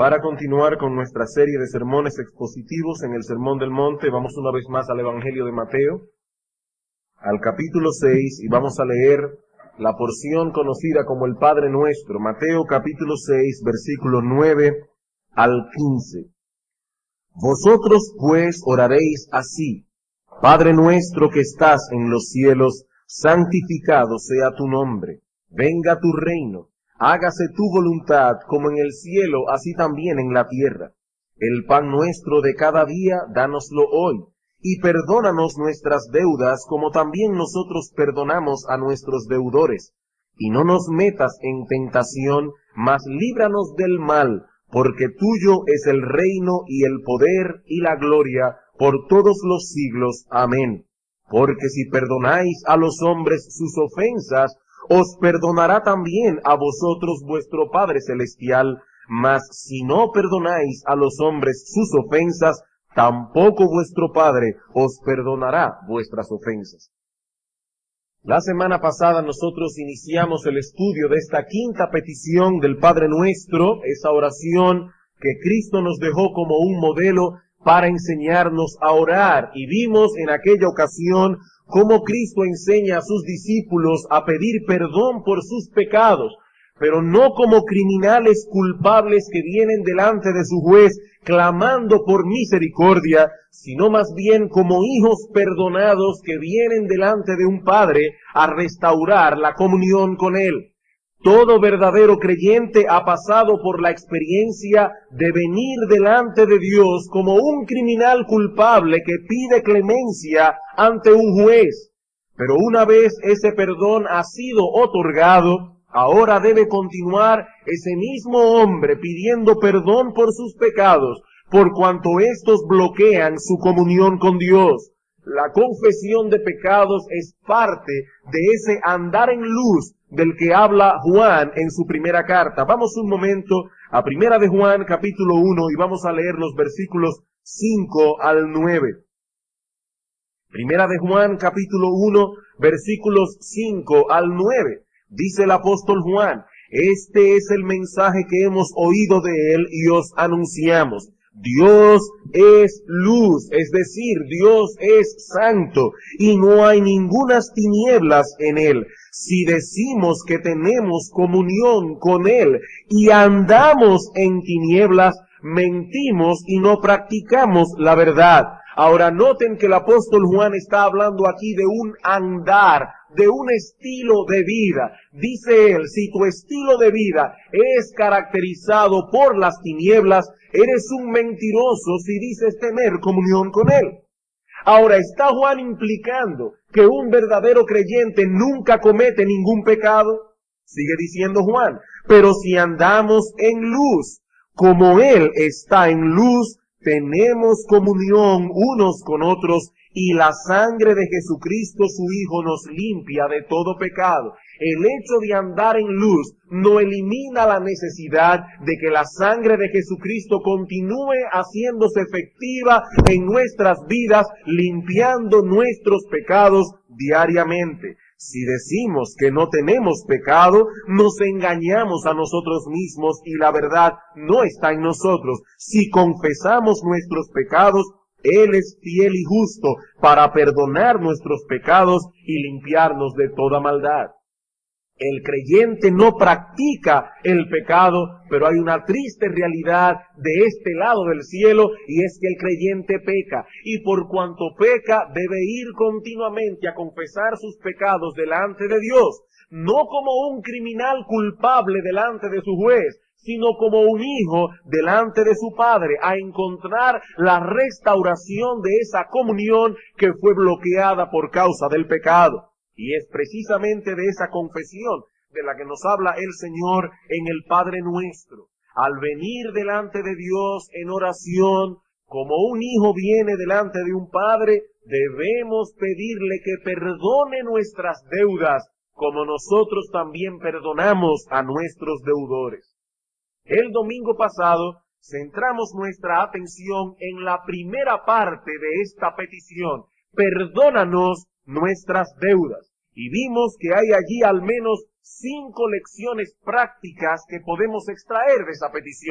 Para continuar con nuestra serie de sermones expositivos en el Sermón del Monte, vamos una vez más al Evangelio de Mateo, al capítulo 6, y vamos a leer la porción conocida como el Padre Nuestro, Mateo capítulo 6, versículo 9 al 15. Vosotros pues oraréis así: Padre nuestro que estás en los cielos, santificado sea tu nombre, venga tu reino. Hágase tu voluntad como en el cielo, así también en la tierra. El pan nuestro de cada día, dánoslo hoy, y perdónanos nuestras deudas, como también nosotros perdonamos a nuestros deudores. Y no nos metas en tentación, mas líbranos del mal, porque tuyo es el reino y el poder y la gloria por todos los siglos. Amén. Porque si perdonáis a los hombres sus ofensas, os perdonará también a vosotros vuestro Padre Celestial, mas si no perdonáis a los hombres sus ofensas, tampoco vuestro Padre os perdonará vuestras ofensas. La semana pasada nosotros iniciamos el estudio de esta quinta petición del Padre Nuestro, esa oración que Cristo nos dejó como un modelo para enseñarnos a orar, y vimos en aquella ocasión cómo Cristo enseña a sus discípulos a pedir perdón por sus pecados, pero no como criminales culpables que vienen delante de su juez clamando por misericordia, sino más bien como hijos perdonados que vienen delante de un Padre a restaurar la comunión con Él. Todo verdadero creyente ha pasado por la experiencia de venir delante de Dios como un criminal culpable que pide clemencia ante un juez. Pero una vez ese perdón ha sido otorgado, ahora debe continuar ese mismo hombre pidiendo perdón por sus pecados, por cuanto estos bloquean su comunión con Dios. La confesión de pecados es parte de ese andar en luz del que habla Juan en su primera carta. Vamos un momento a Primera de Juan, capítulo 1, y vamos a leer los versículos 5 al 9. Primera de Juan, capítulo 1, versículos 5 al 9. Dice el apóstol Juan: este es el mensaje que hemos oído de él y os anunciamos. Dios es luz, es decir, Dios es santo, y no hay ningunas tinieblas en él. Si decimos que tenemos comunión con él y andamos en tinieblas, mentimos y no practicamos la verdad. Ahora noten que el apóstol Juan está hablando aquí de un andar, de un estilo de vida. Dice él: si tu estilo de vida es caracterizado por las tinieblas, eres un mentiroso si dices tener comunión con él. Ahora, ¿está Juan implicando que un verdadero creyente nunca comete ningún pecado? Sigue diciendo Juan: pero si andamos en luz, como él está en luz, tenemos comunión unos con otros, y la sangre de Jesucristo su Hijo nos limpia de todo pecado. El hecho de andar en luz no elimina la necesidad de que la sangre de Jesucristo continúe haciéndose efectiva en nuestras vidas, limpiando nuestros pecados diariamente. Si decimos que no tenemos pecado, nos engañamos a nosotros mismos y la verdad no está en nosotros. Si confesamos nuestros pecados, Él es fiel y justo para perdonar nuestros pecados y limpiarnos de toda maldad. El creyente no practica el pecado, pero hay una triste realidad de este lado del cielo, y es que el creyente peca, y por cuanto peca debe ir continuamente a confesar sus pecados delante de Dios, no como un criminal culpable delante de su juez, sino como un hijo delante de su padre, a encontrar la restauración de esa comunión que fue bloqueada por causa del pecado. Y es precisamente de esa confesión de la que nos habla el Señor en el Padre Nuestro. Al venir delante de Dios en oración, como un hijo viene delante de un padre, debemos pedirle que perdone nuestras deudas, como nosotros también perdonamos a nuestros deudores. El domingo pasado centramos nuestra atención en la primera parte de esta petición: perdónanos nuestras deudas. Y vimos que hay allí al menos 5 lecciones prácticas que podemos extraer de esa petición.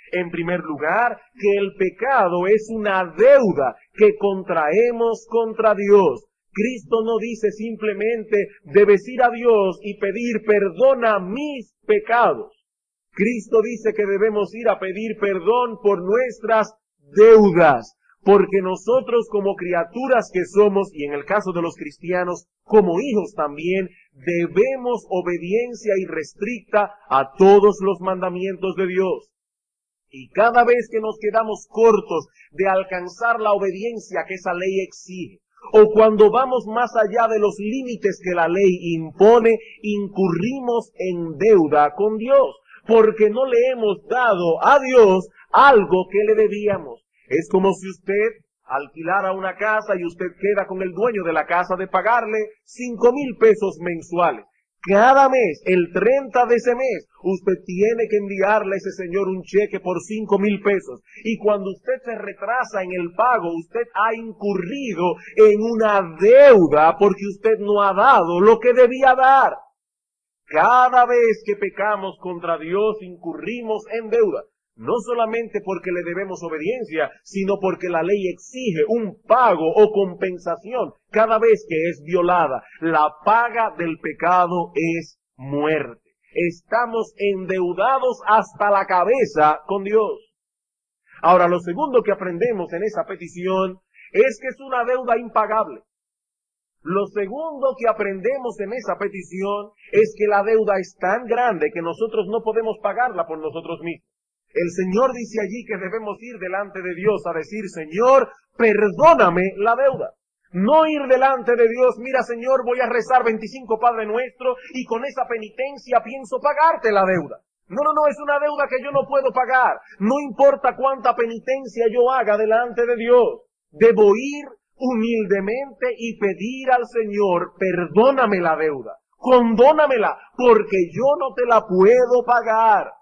En primer lugar, que el pecado es una deuda que contraemos contra Dios. Cristo no dice simplemente, debes ir a Dios y pedir, perdona mis pecados. Cristo dice que debemos ir a pedir perdón por nuestras deudas, porque nosotros como criaturas que somos, y en el caso de los cristianos, como hijos también, debemos obediencia irrestricta a todos los mandamientos de Dios. Y cada vez que nos quedamos cortos de alcanzar la obediencia que esa ley exige, o cuando vamos más allá de los límites que la ley impone, incurrimos en deuda con Dios, porque no le hemos dado a Dios algo que le debíamos. Es como si usted alquilara una casa y usted queda con el dueño de la casa de pagarle 5,000 pesos mensuales. Cada mes, el 30 de ese mes, usted tiene que enviarle a ese señor un cheque por 5,000 pesos. Y cuando usted se retrasa en el pago, usted ha incurrido en una deuda porque usted no ha dado lo que debía dar. Cada vez que pecamos contra Dios, incurrimos en deuda. No solamente porque le debemos obediencia, sino porque la ley exige un pago o compensación cada vez que es violada. La paga del pecado es muerte. Estamos endeudados hasta la cabeza con Dios. Ahora, lo segundo que aprendemos en esa petición es que es una deuda impagable. Lo segundo que aprendemos en esa petición es que la deuda es tan grande que nosotros no podemos pagarla por nosotros mismos. El Señor dice allí que debemos ir delante de Dios a decir, Señor, perdóname la deuda. No ir delante de Dios, mira Señor, voy a rezar 25 Padre Nuestro y con esa penitencia pienso pagarte la deuda. No, es una deuda que yo no puedo pagar. No importa cuánta penitencia yo haga delante de Dios. Debo ir humildemente y pedir al Señor, perdóname la deuda, condónamela, porque yo no te la puedo pagar.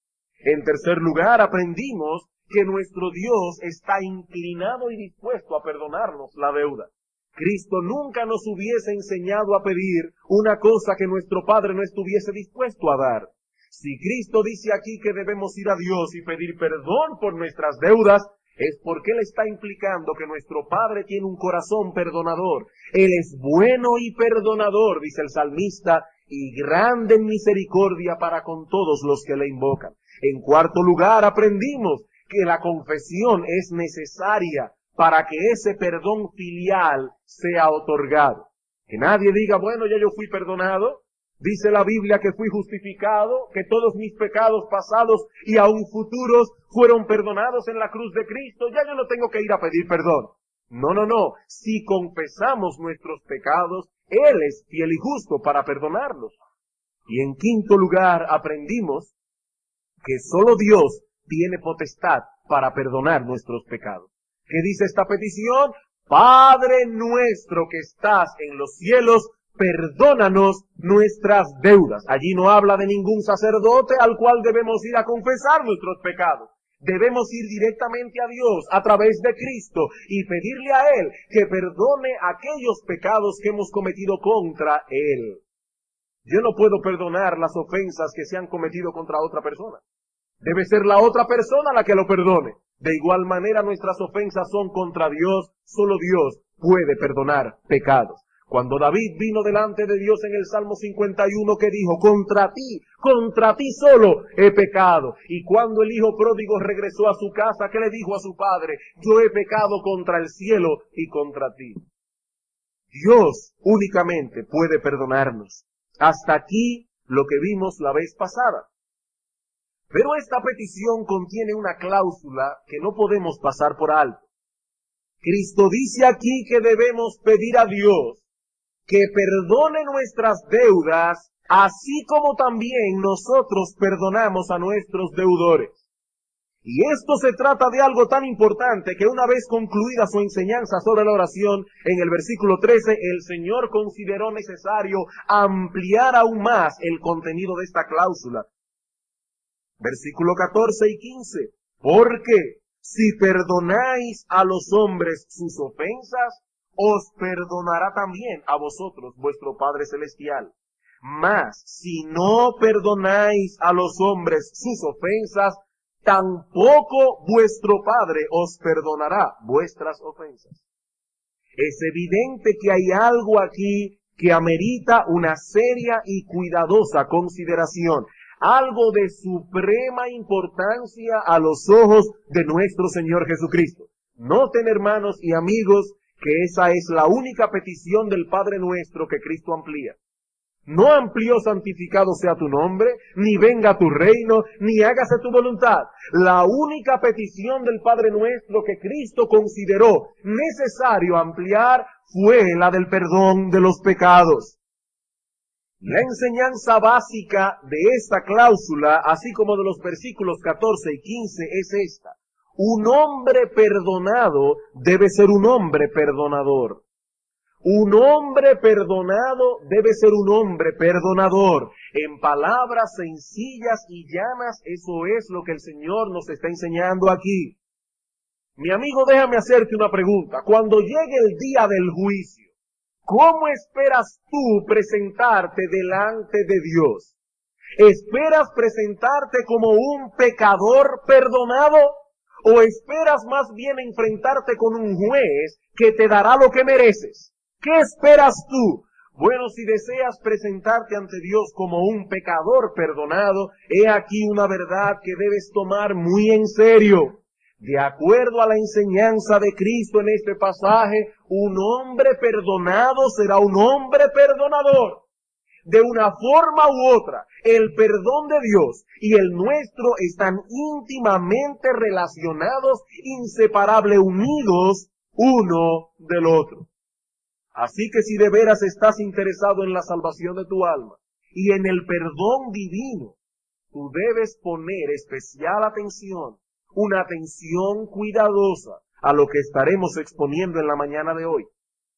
En tercer lugar, aprendimos que nuestro Dios está inclinado y dispuesto a perdonarnos la deuda. Cristo nunca nos hubiese enseñado a pedir una cosa que nuestro Padre no estuviese dispuesto a dar. Si Cristo dice aquí que debemos ir a Dios y pedir perdón por nuestras deudas, es porque Él está implicando que nuestro Padre tiene un corazón perdonador. Él es bueno y perdonador, dice el salmista, y grande en misericordia para con todos los que le invocan. En cuarto lugar, aprendimos que la confesión es necesaria para que ese perdón filial sea otorgado. Que nadie diga, bueno, ya yo fui perdonado. Dice la Biblia que fui justificado, que todos mis pecados pasados y aún futuros fueron perdonados en la cruz de Cristo. Ya yo no tengo que ir a pedir perdón. No. Si confesamos nuestros pecados, Él es fiel y justo para perdonarlos. Y en quinto lugar, aprendimos que solo Dios tiene potestad para perdonar nuestros pecados. ¿Qué dice esta petición? Padre nuestro que estás en los cielos, perdónanos nuestras deudas. Allí no habla de ningún sacerdote al cual debemos ir a confesar nuestros pecados. Debemos ir directamente a Dios a través de Cristo y pedirle a Él que perdone aquellos pecados que hemos cometido contra Él. Yo no puedo perdonar las ofensas que se han cometido contra otra persona. Debe ser la otra persona la que lo perdone. De igual manera nuestras ofensas son contra Dios. Solo Dios puede perdonar pecados. Cuando David vino delante de Dios en el Salmo 51, que dijo, contra ti solo he pecado. Y cuando el hijo pródigo regresó a su casa, ¿qué le dijo a su padre? Yo he pecado contra el cielo y contra ti. Dios únicamente puede perdonarnos. Hasta aquí lo que vimos la vez pasada. Pero esta petición contiene una cláusula que no podemos pasar por alto. Cristo dice aquí que debemos pedir a Dios que perdone nuestras deudas, así como también nosotros perdonamos a nuestros deudores. Y esto se trata de algo tan importante que una vez concluida su enseñanza sobre la oración, en el versículo 13, el Señor consideró necesario ampliar aún más el contenido de esta cláusula. Versículo 14 y 15. Porque si perdonáis a los hombres sus ofensas, os perdonará también a vosotros vuestro Padre Celestial. Mas, si no perdonáis a los hombres sus ofensas, tampoco vuestro Padre os perdonará vuestras ofensas. Es evidente que hay algo aquí que amerita una seria y cuidadosa consideración, algo de suprema importancia a los ojos de nuestro Señor Jesucristo. Noten, hermanos y amigos, que esa es la única petición del Padre nuestro que Cristo amplía. No amplió santificado sea tu nombre, ni venga tu reino, ni hágase tu voluntad. La única petición del Padre nuestro que Cristo consideró necesario ampliar fue la del perdón de los pecados. La enseñanza básica de esta cláusula, así como de los versículos 14 y 15, es esta. Un hombre perdonado debe ser un hombre perdonador. Un hombre perdonado debe ser un hombre perdonador. En palabras sencillas y llanas, eso es lo que el Señor nos está enseñando aquí. Mi amigo, déjame hacerte una pregunta. Cuando llegue el día del juicio, ¿cómo esperas tú presentarte delante de Dios? ¿Esperas presentarte como un pecador perdonado? ¿O esperas más bien enfrentarte con un juez que te dará lo que mereces? ¿Qué esperas tú? Bueno, si deseas presentarte ante Dios como un pecador perdonado, he aquí una verdad que debes tomar muy en serio. De acuerdo a la enseñanza de Cristo en este pasaje, un hombre perdonado será un hombre perdonador. De una forma u otra, el perdón de Dios y el nuestro están íntimamente relacionados, inseparables, unidos uno del otro. Así que si de veras estás interesado en la salvación de tu alma y en el perdón divino, tú debes poner especial atención, una atención cuidadosa a lo que estaremos exponiendo en la mañana de hoy.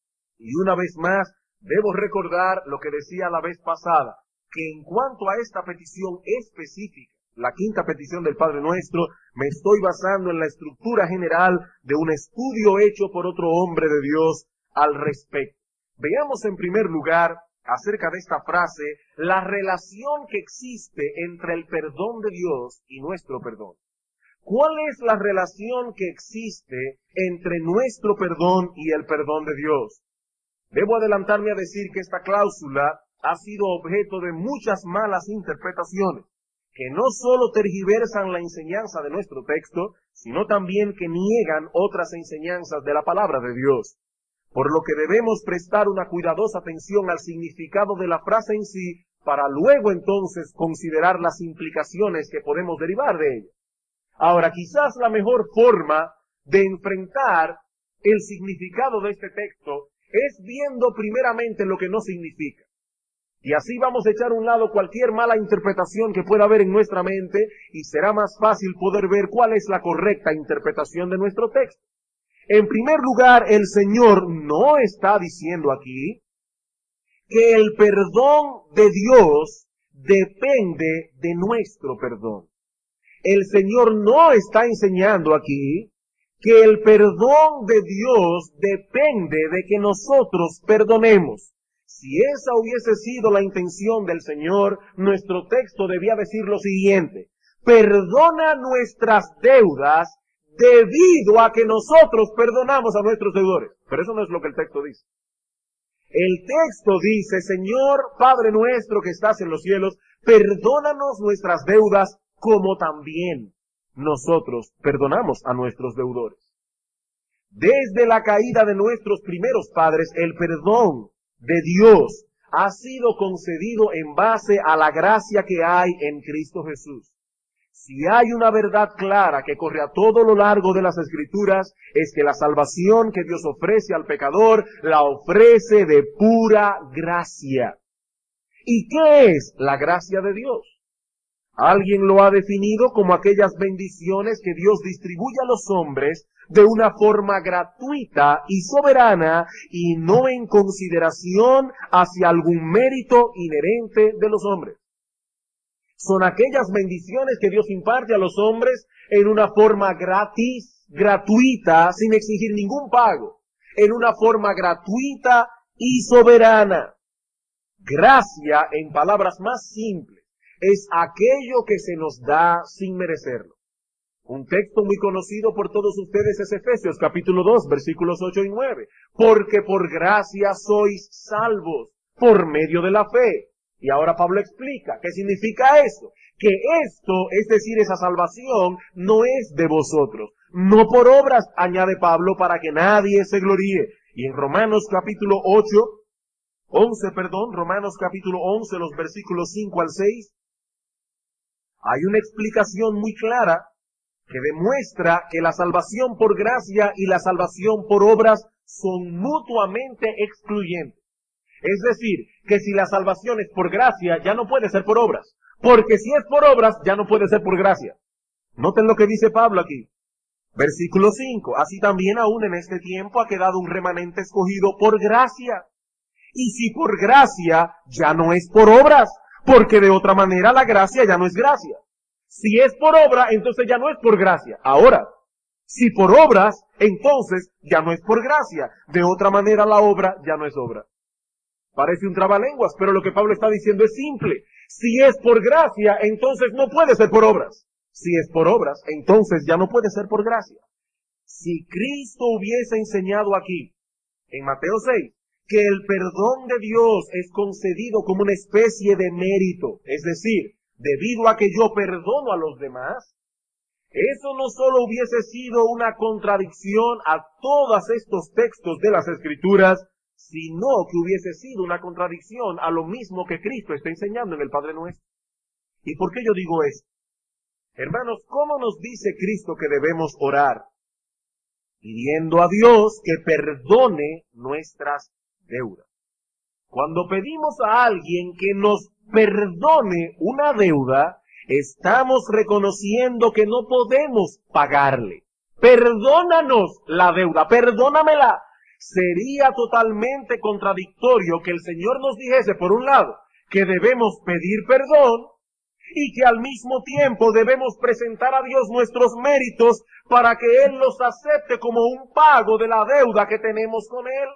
Y una vez más, debo recordar lo que decía la vez pasada, que en cuanto a esta petición específica, la quinta petición del Padre Nuestro, me estoy basando en la estructura general de un estudio hecho por otro hombre de Dios al respecto. Veamos en primer lugar, acerca de esta frase, la relación que existe entre el perdón de Dios y nuestro perdón. ¿Cuál es la relación que existe entre nuestro perdón y el perdón de Dios? Debo adelantarme a decir que esta cláusula ha sido objeto de muchas malas interpretaciones, que no solo tergiversan la enseñanza de nuestro texto, sino también que niegan otras enseñanzas de la palabra de Dios. Por lo que debemos prestar una cuidadosa atención al significado de la frase en sí, para luego entonces considerar las implicaciones que podemos derivar de ella. Ahora, quizás la mejor forma de enfrentar el significado de este texto es viendo primeramente lo que no significa. Y así vamos a echar a un lado cualquier mala interpretación que pueda haber en nuestra mente y será más fácil poder ver cuál es la correcta interpretación de nuestro texto. En primer lugar, el Señor no está diciendo aquí que el perdón de Dios depende de nuestro perdón. El Señor no está enseñando aquí que el perdón de Dios depende de que nosotros perdonemos. Si esa hubiese sido la intención del Señor, nuestro texto debía decir lo siguiente: perdona nuestras deudas debido a que nosotros perdonamos a nuestros deudores. Pero eso no es lo que el texto dice. El texto dice: Señor Padre nuestro que estás en los cielos, perdónanos nuestras deudas como también nosotros perdonamos a nuestros deudores. Desde la caída de nuestros primeros padres, el perdón de Dios ha sido concedido en base a la gracia que hay en Cristo Jesús. Si hay una verdad clara que corre a todo lo largo de las Escrituras, es que la salvación que Dios ofrece al pecador, la ofrece de pura gracia. ¿Y qué es la gracia de Dios? Alguien lo ha definido como aquellas bendiciones que Dios distribuye a los hombres de una forma gratuita y soberana y no en consideración hacia algún mérito inherente de los hombres. Son aquellas bendiciones que Dios imparte a los hombres en una forma gratis, gratuita, sin exigir ningún pago, en una forma gratuita y soberana. Gracia, en palabras más simples, es aquello que se nos da sin merecerlo. Un texto muy conocido por todos ustedes es Efesios capítulo 2, versículos 8 y 9. Porque por gracia sois salvos por medio de la fe. Y ahora Pablo explica, ¿qué significa eso? Que esto, es decir, esa salvación, no es de vosotros. No por obras, añade Pablo, para que nadie se gloríe. Y en Romanos capítulo 11, Romanos capítulo 11, los versículos 5 al 6, hay una explicación muy clara que demuestra que la salvación por gracia y la salvación por obras son mutuamente excluyentes. Es decir, que si la salvación es por gracia, ya no puede ser por obras. Porque si es por obras, ya no puede ser por gracia. Noten lo que dice Pablo aquí. Versículo 5. Así también aún en este tiempo ha quedado un remanente escogido por gracia. Y si por gracia, ya no es por obras. Porque de otra manera la gracia ya no es gracia. Si es por obra, entonces ya no es por gracia. Ahora, si por obras, entonces ya no es por gracia. De otra manera la obra ya no es obra. Parece un trabalenguas, pero lo que Pablo está diciendo es simple. Si es por gracia, entonces no puede ser por obras. Si es por obras, entonces ya no puede ser por gracia. Si Cristo hubiese enseñado aquí, en Mateo 6, que el perdón de Dios es concedido como una especie de mérito, es decir, debido a que yo perdono a los demás, eso no solo hubiese sido una contradicción a todos estos textos de las Escrituras, sino que hubiese sido una contradicción a lo mismo que Cristo está enseñando en el Padre Nuestro. ¿Y por qué yo digo esto? Hermanos, ¿cómo nos dice Cristo que debemos orar? Pidiendo a Dios que perdone nuestras deudas. Cuando pedimos a alguien que nos perdone una deuda, estamos reconociendo que no podemos pagarle. Perdónanos la deuda, perdónamela. Sería totalmente contradictorio que el Señor nos dijese, por un lado, que debemos pedir perdón y que al mismo tiempo debemos presentar a Dios nuestros méritos para que Él los acepte como un pago de la deuda que tenemos con Él.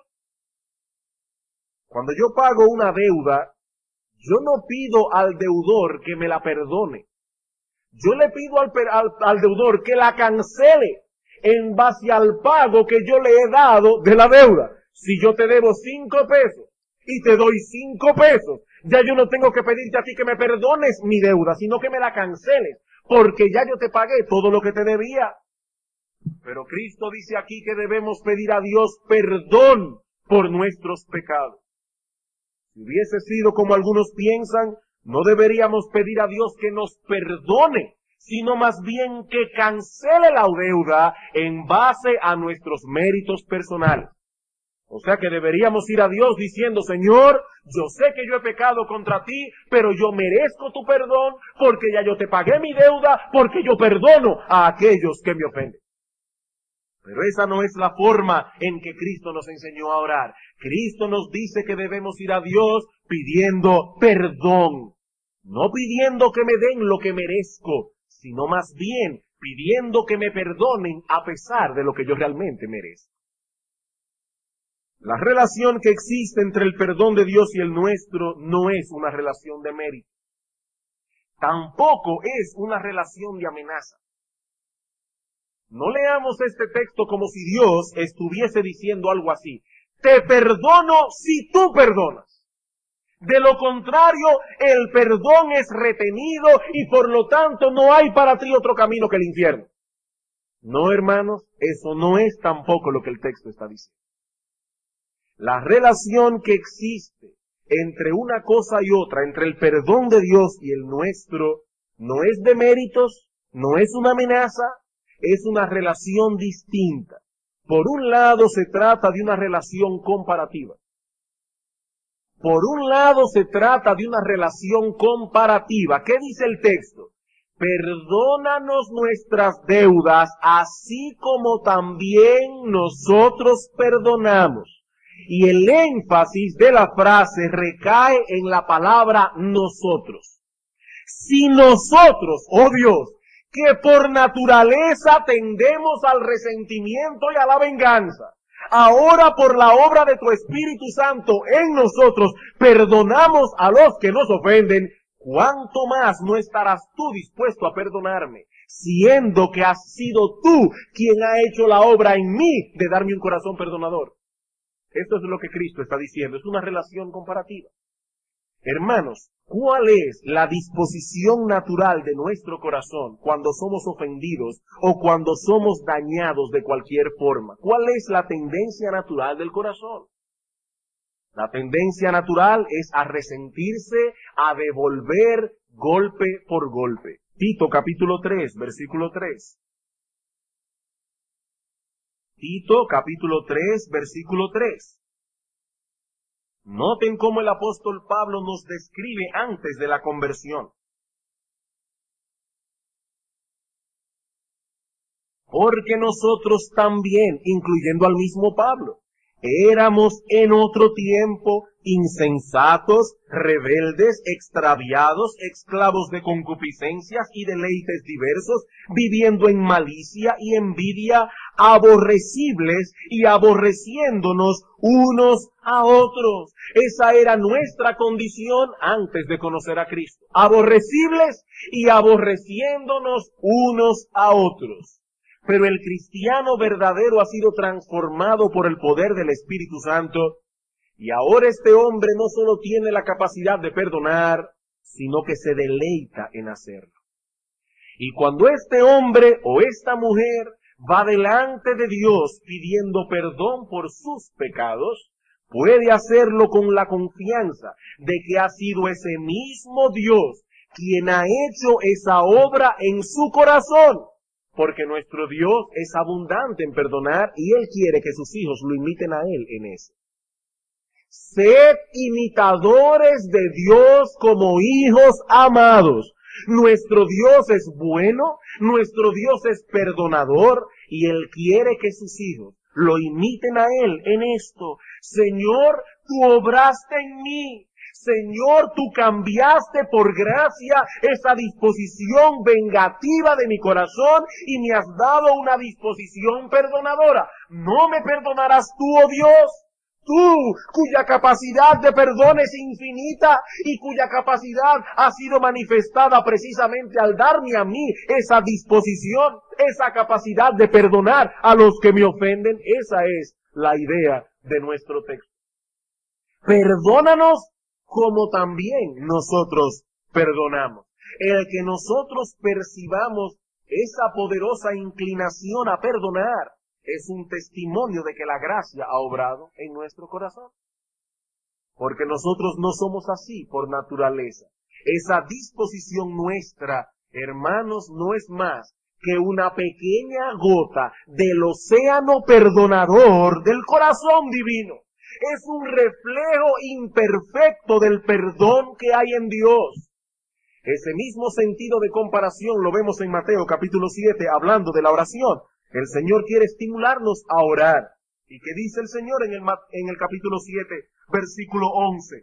Cuando yo pago una deuda, yo no pido al deudor que me la perdone. Yo le pido al deudor que la cancele en base al pago que yo le he dado de la deuda. Si yo te debo 5 pesos y te doy 5 pesos, ya yo no tengo que pedirte a ti que me perdones mi deuda, sino que me la canceles, porque ya yo te pagué todo lo que te debía. Pero Cristo dice aquí que debemos pedir a Dios perdón por nuestros pecados. Si hubiese sido como algunos piensan, no deberíamos pedir a Dios que nos perdone, sino más bien que cancele la deuda en base a nuestros méritos personales. O sea que deberíamos ir a Dios diciendo, Señor, yo sé que yo he pecado contra ti, pero yo merezco tu perdón porque ya yo te pagué mi deuda, porque yo perdono a aquellos que me ofenden. Pero esa no es la forma en que Cristo nos enseñó a orar. Cristo nos dice que debemos ir a Dios pidiendo perdón, no pidiendo que me den lo que merezco, sino más bien pidiendo que me perdonen a pesar de lo que yo realmente merezco. La relación que existe entre el perdón de Dios y el nuestro no es una relación de mérito. Tampoco es una relación de amenaza. No leamos este texto como si Dios estuviese diciendo algo así. Te perdono si tú perdonas. De lo contrario, el perdón es retenido y por lo tanto no hay para ti otro camino que el infierno. No, hermanos, eso no es tampoco lo que el texto está diciendo. La relación que existe entre una cosa y otra, entre el perdón de Dios y el nuestro, no es de méritos, no es una amenaza, es una relación distinta. Por un lado se trata de una relación comparativa. Por un lado se trata de una relación comparativa. ¿Qué dice el texto? Perdónanos nuestras deudas, así como también nosotros perdonamos. Y el énfasis de la frase recae en la palabra nosotros. Si nosotros, oh Dios, que por naturaleza tendemos al resentimiento y a la venganza, ahora por la obra de tu Espíritu Santo en nosotros perdonamos a los que nos ofenden, ¿cuánto más no estarás tú dispuesto a perdonarme siendo que has sido tú quien ha hecho la obra en mí de darme un corazón perdonador. Esto es lo que Cristo está diciendo, es una relación comparativa. Hermanos, ¿cuál es la disposición natural de nuestro corazón cuando somos ofendidos o cuando somos dañados de cualquier forma? ¿Cuál es la tendencia natural del corazón? La tendencia natural es a resentirse, a devolver golpe por golpe. Tito capítulo 3, versículo 3. Tito capítulo 3, versículo 3. Noten cómo el apóstol Pablo nos describe antes de la conversión. Porque nosotros también, incluyendo al mismo Pablo, éramos en otro tiempo insensatos, rebeldes, extraviados, esclavos de concupiscencias y deleites diversos, viviendo en malicia y envidia, aborrecibles y aborreciéndonos unos a otros. Esa era nuestra condición antes de conocer a Cristo. Aborrecibles y aborreciéndonos unos a otros. Pero el cristiano verdadero ha sido transformado por el poder del Espíritu Santo, y ahora este hombre no solo tiene la capacidad de perdonar, sino que se deleita en hacerlo. Y cuando este hombre o esta mujer va delante de Dios pidiendo perdón por sus pecados, puede hacerlo con la confianza de que ha sido ese mismo Dios quien ha hecho esa obra en su corazón. Porque nuestro Dios es abundante en perdonar y Él quiere que sus hijos lo imiten a Él en eso. Sed imitadores de Dios como hijos amados. Nuestro Dios es bueno, nuestro Dios es perdonador y Él quiere que sus hijos lo imiten a Él en esto. Señor, tú obraste en mí. Señor, tú cambiaste por gracia esa disposición vengativa de mi corazón y me has dado una disposición perdonadora. ¿No me perdonarás tú, oh Dios? Tú, cuya capacidad de perdón es infinita y cuya capacidad ha sido manifestada precisamente al darme a mí esa disposición, esa capacidad de perdonar a los que me ofenden. Esa es la idea de nuestro texto. Perdónanos como también nosotros perdonamos. El que nosotros percibamos esa poderosa inclinación a perdonar es un testimonio de que la gracia ha obrado en nuestro corazón. Porque nosotros no somos así por naturaleza. Esa disposición nuestra, hermanos, no es más que una pequeña gota del océano perdonador del corazón divino. Es un reflejo imperfecto del perdón que hay en Dios. Ese mismo sentido de comparación lo vemos en Mateo capítulo 7, hablando de la oración. El Señor quiere estimularnos a orar. ¿Y qué dice el Señor en el capítulo 7, versículo 11?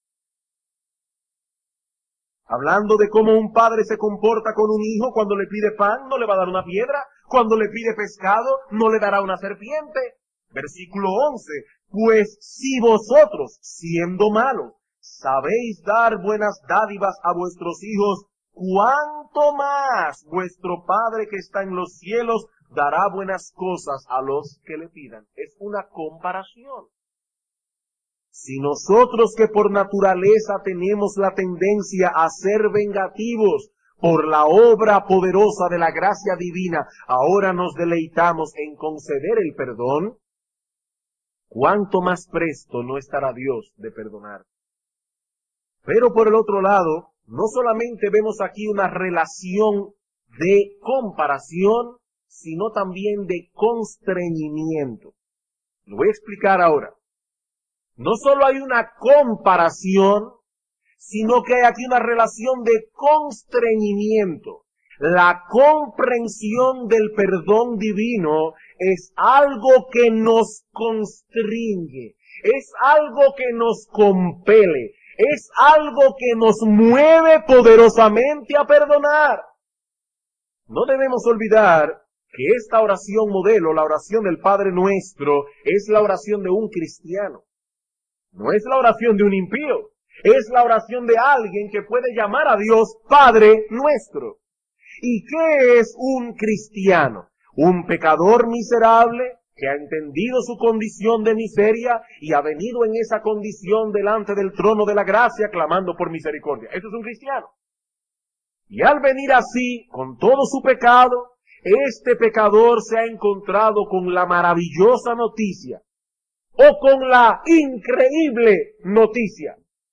Hablando de cómo un padre se comporta con un hijo: cuando le pide pan, no le va a dar una piedra; cuando le pide pescado, no le dará una serpiente. Versículo 11. Pues si vosotros, siendo malos, sabéis dar buenas dádivas a vuestros hijos, ¿cuánto más vuestro Padre que está en los cielos dará buenas cosas a los que le pidan? Es una comparación. Si nosotros, que por naturaleza tenemos la tendencia a ser vengativos por la obra poderosa de la gracia divina, ahora nos deleitamos en conceder el perdón, ¿cuánto más presto no estará Dios de perdonar? Pero por el otro lado, no solamente vemos aquí una relación de comparación, sino también de constreñimiento. Lo voy a explicar ahora. No solo hay una comparación, sino que hay aquí una relación de constreñimiento. La comprensión del perdón divino es algo que nos constriñe, es algo que nos compele, es algo que nos mueve poderosamente a perdonar. No debemos olvidar que esta oración modelo, la oración del Padre Nuestro, es la oración de un cristiano. No es la oración de un impío, es la oración de alguien que puede llamar a Dios Padre Nuestro. ¿Y qué es un cristiano? Un pecador miserable que ha entendido su condición de miseria y ha venido en esa condición delante del trono de la gracia clamando por misericordia. Eso es un cristiano. Y al venir así, con todo su pecado, este pecador se ha encontrado con la maravillosa noticia o con la increíble noticia.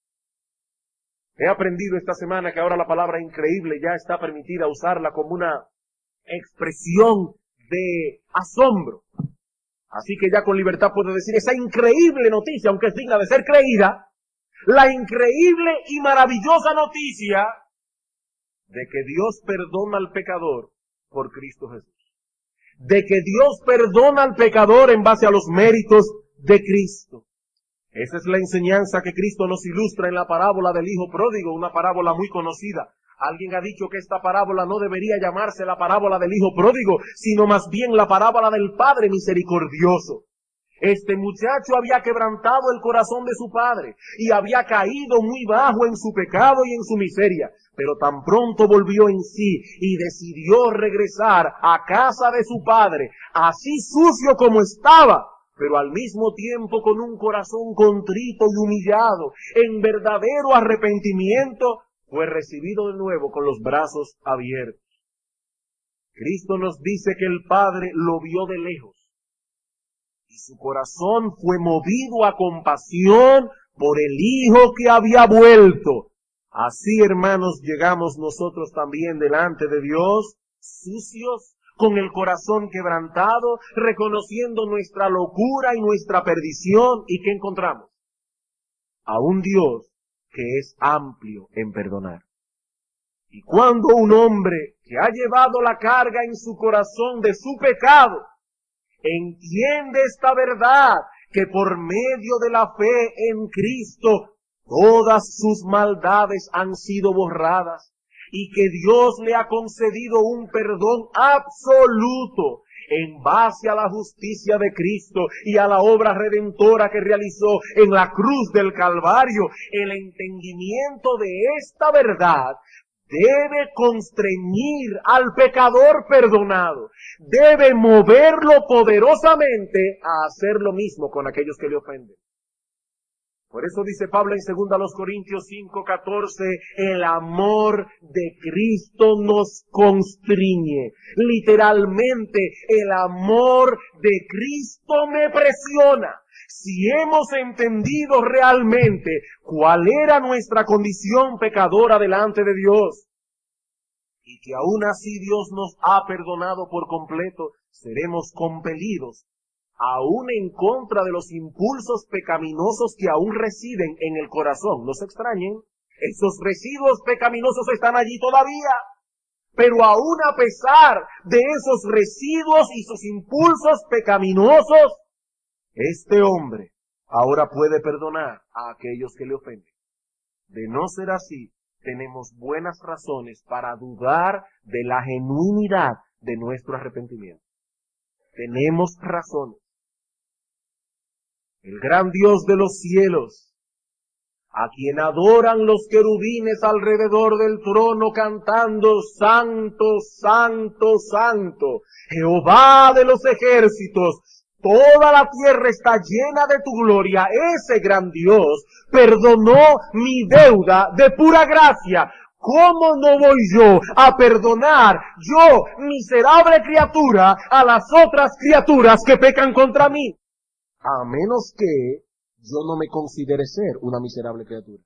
He aprendido esta semana que ahora la palabra increíble ya está permitida usarla como una expresión de asombro. Así que ya con libertad puedo decir esa increíble noticia, aunque es digna de ser creída, la increíble y maravillosa noticia de que Dios perdona al pecador por Cristo Jesús. De que Dios perdona al pecador en base a los méritos de Cristo. Esa es la enseñanza que Cristo nos ilustra en la parábola del Hijo Pródigo, una parábola muy conocida. Alguien ha dicho que esta parábola no debería llamarse la parábola del Hijo Pródigo, sino más bien la parábola del Padre Misericordioso. Este muchacho había quebrantado el corazón de su padre y había caído muy bajo en su pecado y en su miseria, pero tan pronto volvió en sí y decidió regresar a casa de su padre, así sucio como estaba, pero al mismo tiempo con un corazón contrito y humillado, en verdadero arrepentimiento, fue recibido de nuevo con los brazos abiertos. Cristo nos dice que el Padre lo vio de lejos y su corazón fue movido a compasión por el Hijo que había vuelto. Así, hermanos, llegamos nosotros también delante de Dios, sucios, con el corazón quebrantado, reconociendo nuestra locura y nuestra perdición. ¿Y qué encontramos? A un Dios que es amplio en perdonar. Y cuando un hombre que ha llevado la carga en su corazón de su pecado, entiende esta verdad, que por medio de la fe en Cristo, todas sus maldades han sido borradas, y que Dios le ha concedido un perdón absoluto en base a la justicia de Cristo y a la obra redentora que realizó en la cruz del Calvario, el entendimiento de esta verdad debe constreñir al pecador perdonado, debe moverlo poderosamente a hacer lo mismo con aquellos que le ofenden. Por eso dice Pablo en 2 Corintios 5:14, el amor de Cristo nos constriñe. Literalmente, el amor de Cristo me presiona. Si hemos entendido realmente cuál era nuestra condición pecadora delante de Dios, y que aún así Dios nos ha perdonado por completo, seremos compelidos, aún en contra de los impulsos pecaminosos que aún residen en el corazón. No se extrañen, esos residuos pecaminosos están allí todavía, pero aún a pesar de esos residuos y sus impulsos pecaminosos, este hombre ahora puede perdonar a aquellos que le ofenden. De no ser así, tenemos buenas razones para dudar de la genuinidad de nuestro arrepentimiento. Tenemos razones. El gran Dios de los cielos, a quien adoran los querubines alrededor del trono cantando Santo, Santo, Santo, Jehová de los ejércitos, toda la tierra está llena de tu gloria. Ese gran Dios perdonó mi deuda de pura gracia. ¿Cómo no voy yo a perdonar, yo, miserable criatura, a las otras criaturas que pecan contra mí? A menos que yo no me considere ser una miserable criatura.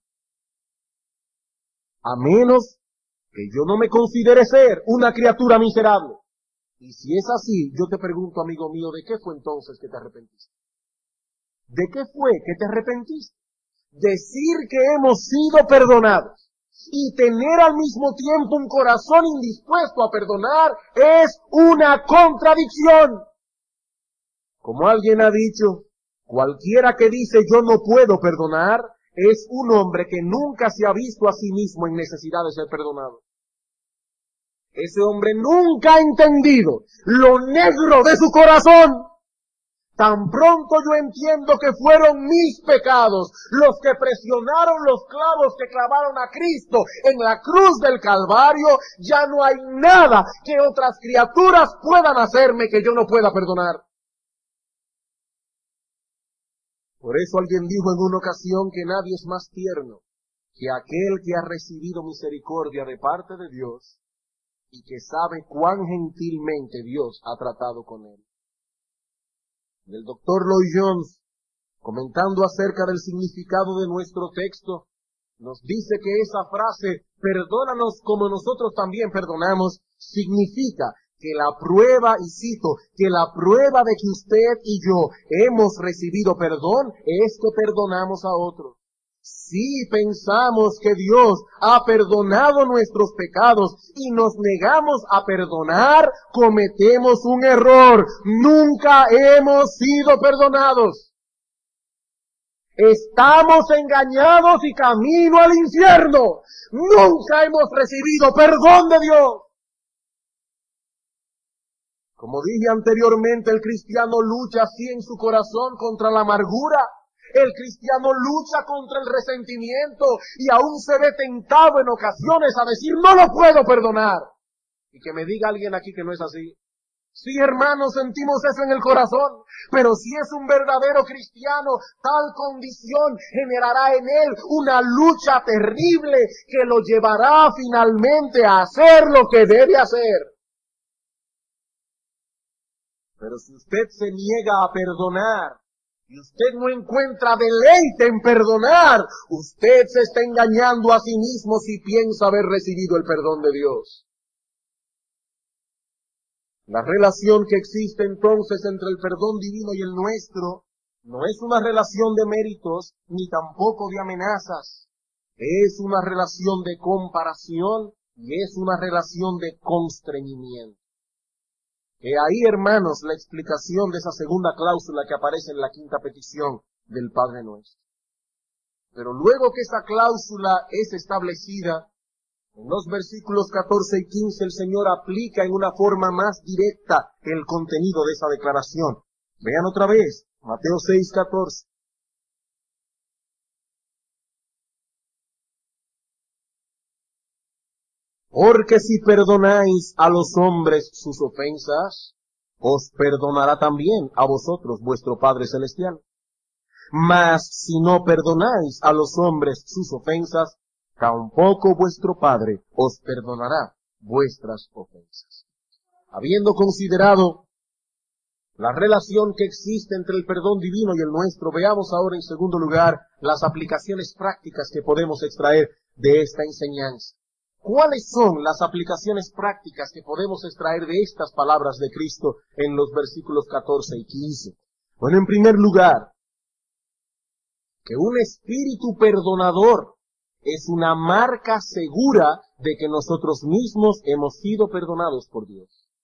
A menos que yo no me considere ser una criatura miserable. Y si es así, yo te pregunto, amigo mío, ¿de qué fue entonces que te arrepentiste? ¿De qué fue que te arrepentiste? Decir que hemos sido perdonados y tener al mismo tiempo un corazón indispuesto a perdonar es una contradicción. Como alguien ha dicho, cualquiera que dice yo no puedo perdonar es un hombre que nunca se ha visto a sí mismo en necesidad de ser perdonado. Ese hombre nunca ha entendido lo negro de su corazón, Tan pronto yo entiendo que fueron mis pecados los que presionaron los clavos que clavaron a Cristo en la cruz del Calvario, ya no hay nada que otras criaturas puedan hacerme que yo no pueda perdonar. Por eso alguien dijo en una ocasión que nadie es más tierno que aquel que ha recibido misericordia de parte de Dios y que sabe cuán gentilmente Dios ha tratado con él. El doctor Lloyd Jones, comentando acerca del significado de nuestro texto, nos dice que esa frase, perdónanos como nosotros también perdonamos, significa que la prueba, y cito, que la prueba de que usted y yo hemos recibido perdón es que perdonamos a otros. Si pensamos que Dios ha perdonado nuestros pecados y nos negamos a perdonar, cometemos un error. Nunca hemos sido perdonados. Estamos engañados y camino al infierno. Nunca hemos recibido perdón de Dios. Como dije anteriormente, el cristiano lucha así en su corazón contra la amargura. El cristiano lucha contra el resentimiento y aún se ve tentado en ocasiones a decir, no lo puedo perdonar. Y que me diga alguien aquí que no es así. Sí, hermanos, sentimos eso en el corazón, pero si es un verdadero cristiano, tal condición generará en él una lucha terrible que lo llevará finalmente a hacer lo que debe hacer. Pero si usted se niega a perdonar, y usted no encuentra deleite en perdonar, usted se está engañando a sí mismo si piensa haber recibido el perdón de Dios. La relación que existe entonces entre el perdón divino y el nuestro no es una relación de méritos ni tampoco de amenazas. Es una relación de comparación y es una relación de constreñimiento. He ahí, hermanos, la explicación de esa segunda cláusula que aparece en la quinta petición del Padre Nuestro. Pero luego que esa cláusula es establecida, en los versículos 14 y 15 el Señor aplica en una forma más directa el contenido de esa declaración. Vean otra vez, Mateo 6, 14. Porque si perdonáis a los hombres sus ofensas, os perdonará también a vosotros vuestro Padre Celestial. Mas si no perdonáis a los hombres sus ofensas, tampoco vuestro Padre os perdonará vuestras ofensas. Habiendo considerado la relación que existe entre el perdón divino y el nuestro, veamos ahora en segundo lugar las aplicaciones prácticas que podemos extraer de esta enseñanza. ¿Cuáles son las aplicaciones prácticas que podemos extraer de estas palabras de Cristo en los versículos 14 y 15? Bueno, en primer lugar, que un espíritu perdonador es una marca segura de que nosotros mismos hemos sido perdonados por Dios.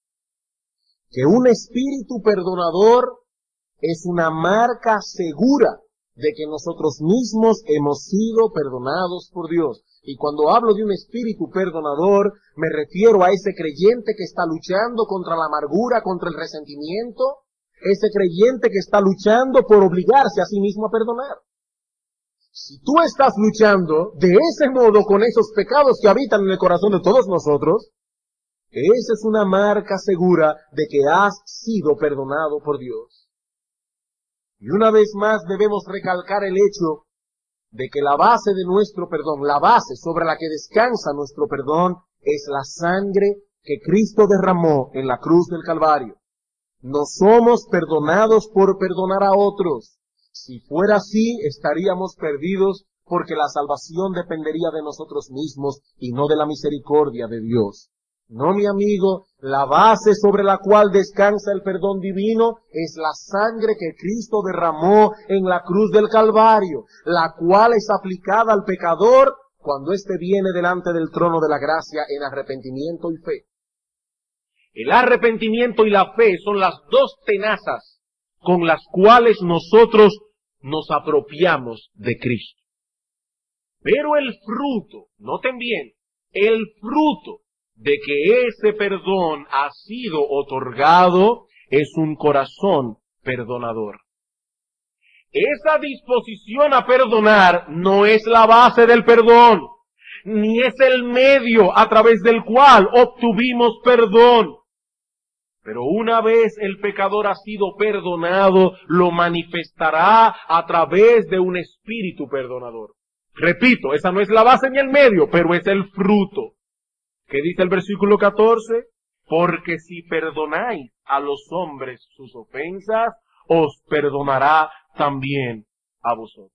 Que un espíritu perdonador es una marca segura de que nosotros mismos hemos sido perdonados por Dios. Y cuando hablo de un espíritu perdonador, me refiero a ese creyente que está luchando contra la amargura, contra el resentimiento, ese creyente que está luchando por obligarse a sí mismo a perdonar. Si tú estás luchando de ese modo con esos pecados que habitan en el corazón de todos nosotros, esa es una marca segura de que has sido perdonado por Dios. Y una vez más debemos recalcar el hecho de que la base de nuestro perdón, la base sobre la que descansa nuestro perdón, es la sangre que Cristo derramó en la cruz del Calvario. No somos perdonados por perdonar a otros. Si fuera así, estaríamos perdidos porque la salvación dependería de nosotros mismos y no de la misericordia de Dios. No, mi amigo, la base sobre la cual descansa el perdón divino es la sangre que Cristo derramó en la cruz del Calvario, la cual es aplicada al pecador cuando éste viene delante del trono de la gracia en arrepentimiento y fe. El arrepentimiento y la fe son las dos tenazas con las cuales nosotros nos apropiamos de Cristo. Pero el fruto, noten bien, el fruto de que ese perdón ha sido otorgado es un corazón perdonador. Esa disposición a perdonar no es la base del perdón, ni es el medio a través del cual obtuvimos perdón. Pero una vez el pecador ha sido perdonado, lo manifestará a través de un espíritu perdonador. Repito, esa no es la base ni el medio, pero es el fruto. ¿Qué dice el versículo 14? Porque si perdonáis a los hombres sus ofensas, os perdonará también a vosotros.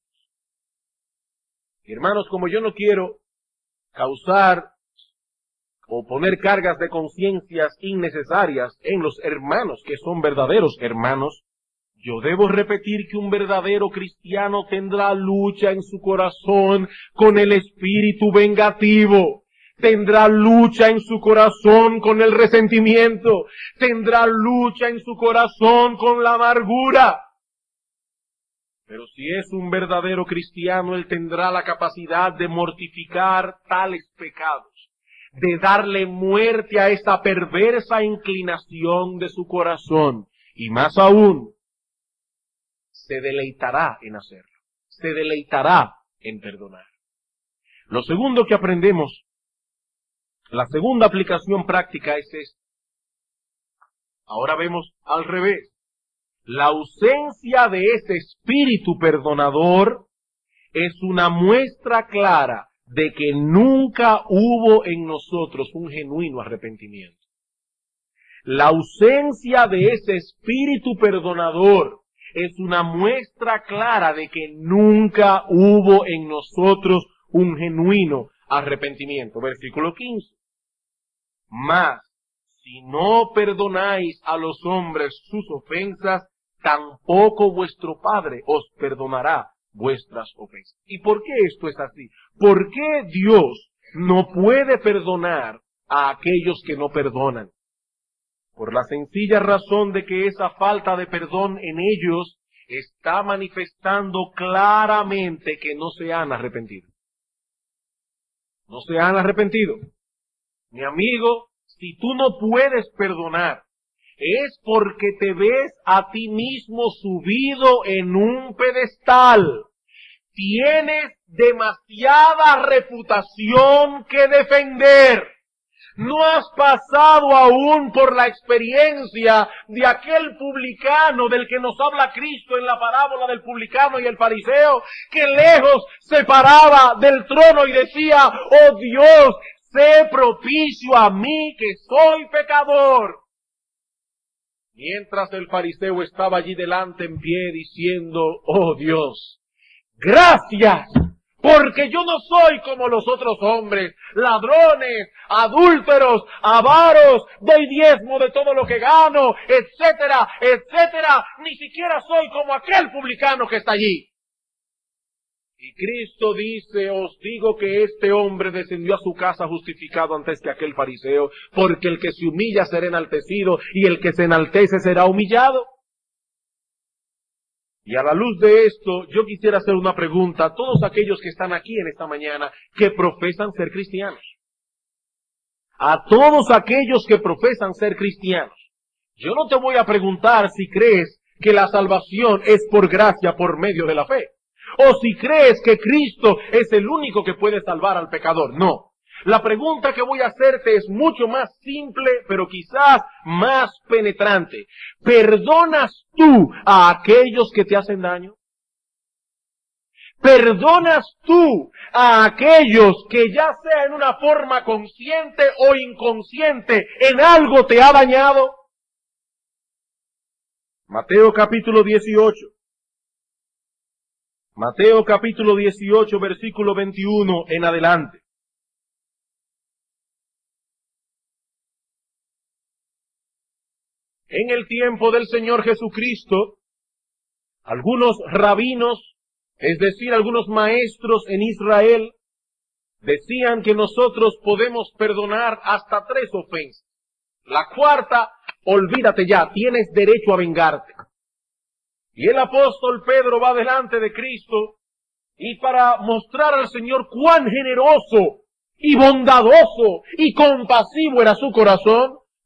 Hermanos, como yo no quiero causar o poner cargas de conciencias innecesarias en los hermanos que son verdaderos hermanos, yo debo repetir que un verdadero cristiano tendrá lucha en su corazón con el espíritu vengativo, tendrá lucha en su corazón con el resentimiento, tendrá lucha en su corazón con la amargura. Pero si es un verdadero cristiano, él tendrá la capacidad de mortificar tales pecados, de darle muerte a esa perversa inclinación de su corazón, y más aún, se deleitará en hacerlo, se deleitará en perdonar. Lo segundo que aprendemos, la segunda aplicación práctica es esta. Ahora vemos al revés. La ausencia de ese espíritu perdonador es una muestra clara de que nunca hubo en nosotros un genuino arrepentimiento. La ausencia de ese espíritu perdonador es una muestra clara de que nunca hubo en nosotros un genuino arrepentimiento. Versículo 15. Mas, si no perdonáis a los hombres sus ofensas, tampoco vuestro Padre os perdonará vuestras ofensas. ¿Y por qué esto es así? ¿Por qué Dios no puede perdonar a aquellos que no perdonan? Por la sencilla razón de que esa falta de perdón en ellos está manifestando claramente que no se han arrepentido. No se han arrepentido. Mi amigo, si tú no puedes perdonar, es porque te ves a ti mismo subido en un pedestal. Tienes demasiada reputación que defender. No has pasado aún por la experiencia de aquel publicano del que nos habla Cristo en la parábola del publicano y el fariseo, que lejos se paraba del trono y decía: oh Dios, sé propicio a mí que soy pecador. Mientras el fariseo estaba allí delante en pie diciendo: oh Dios, gracias, porque yo no soy como los otros hombres, ladrones, adúlteros, avaros, doy diezmo de todo lo que gano, etcétera, etcétera. Ni siquiera soy como aquel publicano que está allí. Y Cristo dice: os digo que este hombre descendió a su casa justificado antes que aquel fariseo, porque el que se humilla será enaltecido, y el que se enaltece será humillado. Y a la luz de esto, yo quisiera hacer una pregunta a todos aquellos que están aquí en esta mañana, que profesan ser cristianos. A todos aquellos que profesan ser cristianos. Yo no te voy a preguntar si crees que la salvación es por gracia por medio de la fe, o si crees que Cristo es el único que puede salvar al pecador. No. La pregunta que voy a hacerte es mucho más simple, pero quizás más penetrante. ¿Perdonas tú a aquellos que te hacen daño? ¿Perdonas tú a aquellos que, ya sea en una forma consciente o inconsciente, en algo te ha dañado? Mateo capítulo 18. Mateo capítulo 18, versículo 21 en adelante. En el tiempo del Señor Jesucristo, algunos rabinos, es decir, algunos maestros en Israel, decían que nosotros podemos perdonar hasta 3 ofensas. La cuarta, olvídate ya, tienes derecho a vengarte. Y el apóstol Pedro va delante de Cristo, y para mostrar al Señor cuán generoso y bondadoso y compasivo era su corazón,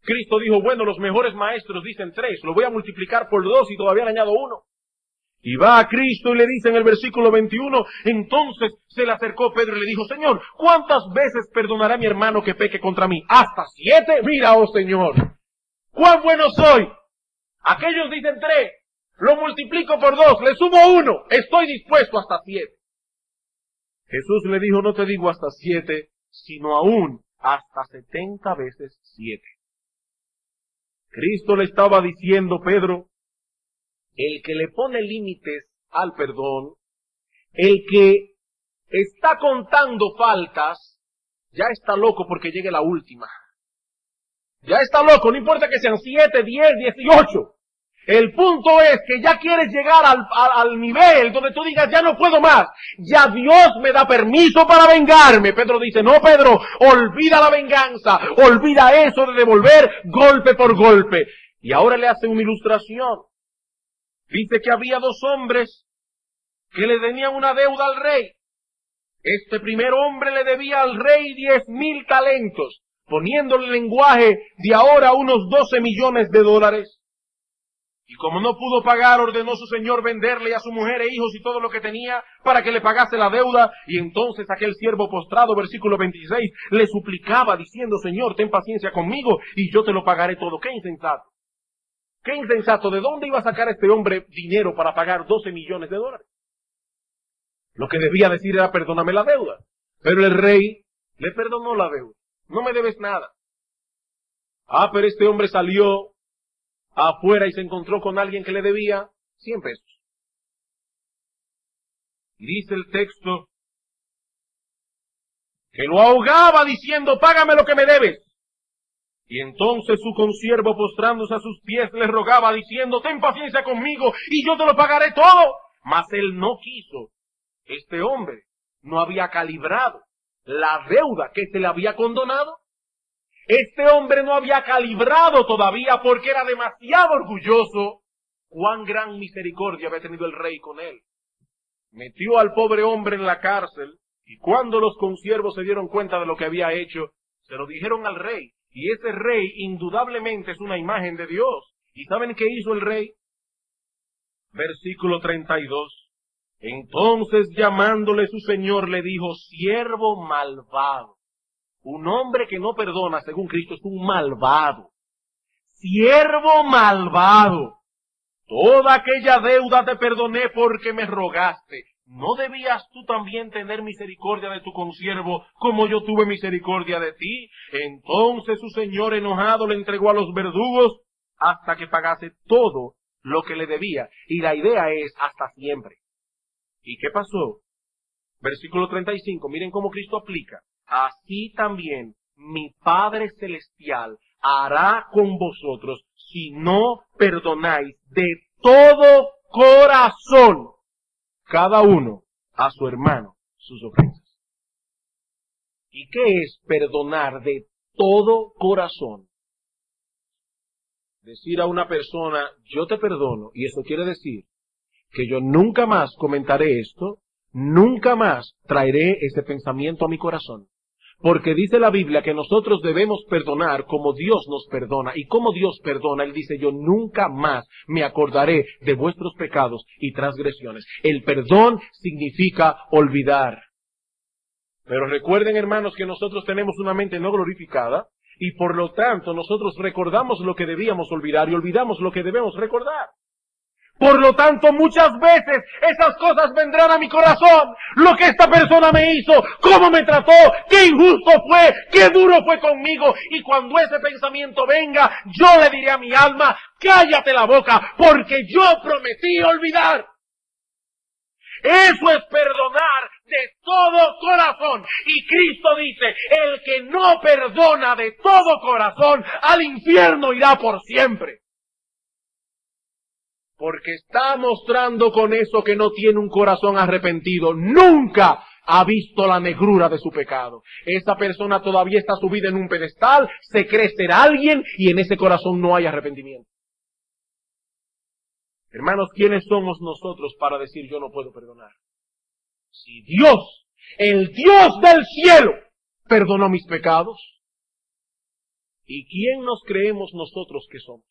Cristo dijo, bueno, los mejores maestros dicen 3, lo voy a multiplicar por 2 y todavía le añado 1. Y va a Cristo y le dice en el versículo 21, entonces se le acercó Pedro y le dijo, Señor, ¿cuántas veces perdonará a mi hermano que peque contra mí? ¿Hasta 7? Mira, oh Señor, ¿cuán bueno soy? Aquellos dicen 3, lo multiplico por 2, le sumo 1, estoy dispuesto hasta 7. Jesús le dijo, no te digo hasta 7, sino aún hasta 70 veces 7. Cristo le estaba diciendo, Pedro, el que le pone límites al perdón, el que está contando faltas, ya está loco porque llegue la última. Ya está loco, no importa que sean 7, 10, 18. El punto es que ya quieres llegar al nivel donde tú digas, ya no puedo más. Ya Dios me da permiso para vengarme. Pedro dice, no Pedro, olvida la venganza, olvida eso de devolver golpe por golpe. Y ahora le hace una ilustración. Dice que había 2 hombres que le tenían una deuda al rey. Este primer hombre le debía al rey 10,000 talentos, poniéndole el lenguaje de ahora unos 12 millones de dólares. Y como no pudo pagar, ordenó su señor venderle a su mujer e hijos y todo lo que tenía para que le pagase la deuda. Y entonces aquel siervo postrado, versículo 26, le suplicaba diciendo, Señor, ten paciencia conmigo y yo te lo pagaré todo. ¡Qué insensato! ¡Qué insensato! ¿De dónde iba a sacar este hombre dinero para pagar 12 millones de dólares? Lo que debía decir era, perdóname la deuda. Pero el rey le perdonó la deuda. No me debes nada. Pero este hombre salió afuera y se encontró con alguien que le debía 100 pesos. Y dice el texto que lo ahogaba diciendo, págame lo que me debes. Y entonces su consiervo, postrándose a sus pies, le rogaba diciendo, ten paciencia conmigo y yo te lo pagaré todo. Mas él no quiso. Este hombre no había calibrado la deuda que se le había condonado. Este hombre no había calibrado todavía porque era demasiado orgulloso. Cuán gran misericordia había tenido el rey con él. Metió al pobre hombre en la cárcel y cuando los consiervos se dieron cuenta de lo que había hecho, se lo dijeron al rey. Y ese rey indudablemente es una imagen de Dios. ¿Y saben qué hizo el rey? Versículo 32. Entonces llamándole su señor le dijo, siervo malvado. Un hombre que no perdona, según Cristo, es un malvado. Siervo malvado. Toda aquella deuda te perdoné porque me rogaste. ¿No debías tú también tener misericordia de tu consiervo como yo tuve misericordia de ti? Entonces su señor enojado le entregó a los verdugos hasta que pagase todo lo que le debía. Y la idea es hasta siempre. ¿Y qué pasó? Versículo 35, miren cómo Cristo aplica. Así también mi Padre Celestial hará con vosotros si no perdonáis de todo corazón cada uno a su hermano sus ofensas. ¿Y qué es perdonar de todo corazón? Decir a una persona, yo te perdono, y eso quiere decir que yo nunca más comentaré esto, nunca más traeré ese pensamiento a mi corazón. Porque dice la Biblia que nosotros debemos perdonar como Dios nos perdona. Y como Dios perdona, Él dice, yo nunca más me acordaré de vuestros pecados y transgresiones. El perdón significa olvidar. Pero recuerden, hermanos, que nosotros tenemos una mente no glorificada y por lo tanto nosotros recordamos lo que debíamos olvidar y olvidamos lo que debemos recordar. Por lo tanto, muchas veces esas cosas vendrán a mi corazón. Lo que esta persona me hizo, cómo me trató, qué injusto fue, qué duro fue conmigo. Y cuando ese pensamiento venga, yo le diré a mi alma, cállate la boca, porque yo prometí olvidar. Eso es perdonar de todo corazón. Y Cristo dice, el que no perdona de todo corazón, al infierno irá por siempre. Porque está mostrando con eso que no tiene un corazón arrepentido. Nunca ha visto la negrura de su pecado. Esa persona todavía está subida en un pedestal, se cree ser alguien y en ese corazón no hay arrepentimiento. Hermanos, ¿quiénes somos nosotros para decir yo no puedo perdonar? Si Dios, el Dios del cielo, perdonó mis pecados, ¿Y quién nos creemos nosotros que somos?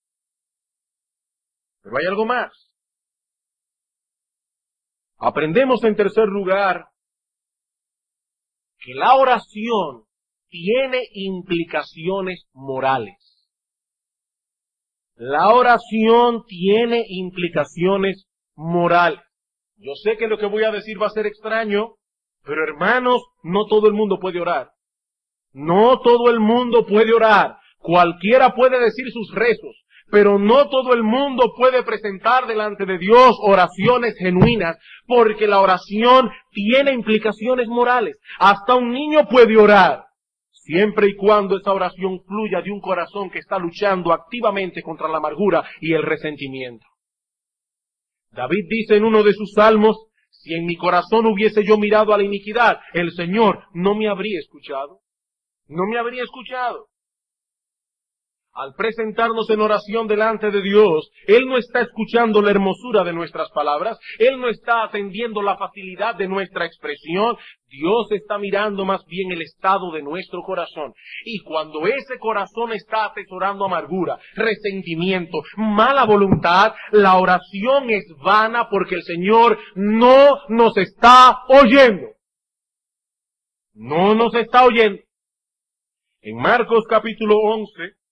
Pero hay algo más. Aprendemos en tercer lugar que la oración tiene implicaciones morales. La oración tiene implicaciones morales. Yo sé que lo que voy a decir va a ser extraño, pero hermanos, no todo el mundo puede orar. No todo el mundo puede orar. Cualquiera puede decir sus rezos, pero no todo el mundo puede presentar delante de Dios oraciones genuinas, porque la oración tiene implicaciones morales. Hasta un niño puede orar, siempre y cuando esa oración fluya de un corazón que está luchando activamente contra la amargura y el resentimiento. David dice en uno de sus salmos, si en mi corazón hubiese yo mirado a la iniquidad, el Señor no me habría escuchado. No me habría escuchado. Al presentarnos en oración delante de Dios, Él no está escuchando la hermosura de nuestras palabras, Él no está atendiendo la facilidad de nuestra expresión, Dios está mirando más bien el estado de nuestro corazón. Y cuando ese corazón está atesorando amargura, resentimiento, mala voluntad, la oración es vana porque el Señor no nos está oyendo. No nos está oyendo. En Marcos capítulo 11,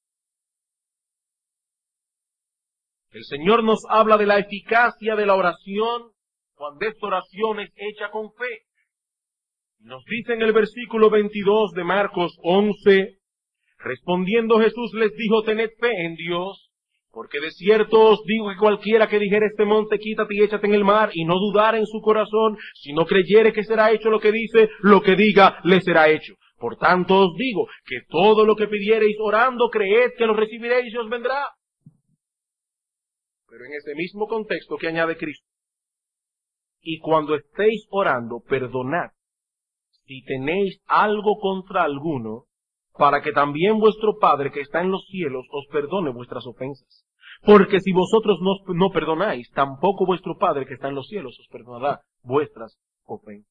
el Señor nos habla de la eficacia de la oración cuando esta oración es hecha con fe. Nos dice en el versículo 22 de Marcos 11, respondiendo Jesús les dijo, tened fe en Dios, porque de cierto os digo que cualquiera que dijere este monte, quítate y échate en el mar, y no dudare en su corazón, si no creyere que será hecho lo que dice, lo que diga le será hecho. Por tanto os digo que todo lo que pidiereis orando, creed que lo recibiréis y os vendrá. Pero en ese mismo contexto que añade Cristo, y cuando estéis orando, perdonad si tenéis algo contra alguno, para que también vuestro Padre que está en los cielos os perdone vuestras ofensas. Porque si vosotros no perdonáis, tampoco vuestro Padre que está en los cielos os perdonará vuestras ofensas.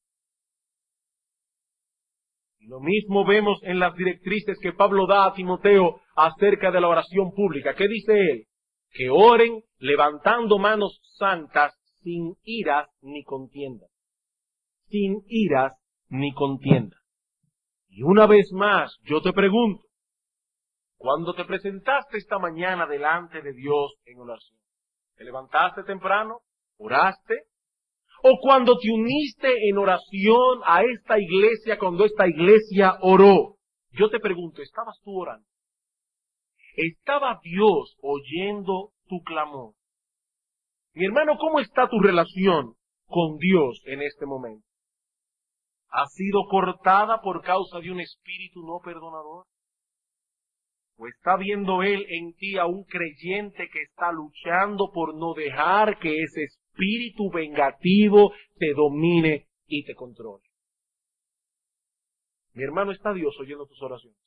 Y lo mismo vemos en las directrices que Pablo da a Timoteo acerca de la oración pública. ¿Qué dice él? Que oren levantando manos santas sin iras ni contiendas. Sin iras ni contiendas. Y una vez más, yo te pregunto, cuando te presentaste esta mañana delante de Dios en oración, ¿te levantaste temprano? ¿Oraste? ¿O cuando te uniste en oración a esta iglesia, cuando esta iglesia oró? Yo te pregunto, ¿estabas tú orando? ¿Estaba Dios oyendo tu clamor? Mi hermano, ¿cómo está tu relación con Dios en este momento? ¿Ha sido cortada por causa de un espíritu no perdonador? ¿O está viendo Él en ti a un creyente que está luchando por no dejar que ese espíritu vengativo te domine y te controle? Mi hermano, ¿está Dios oyendo tus oraciones?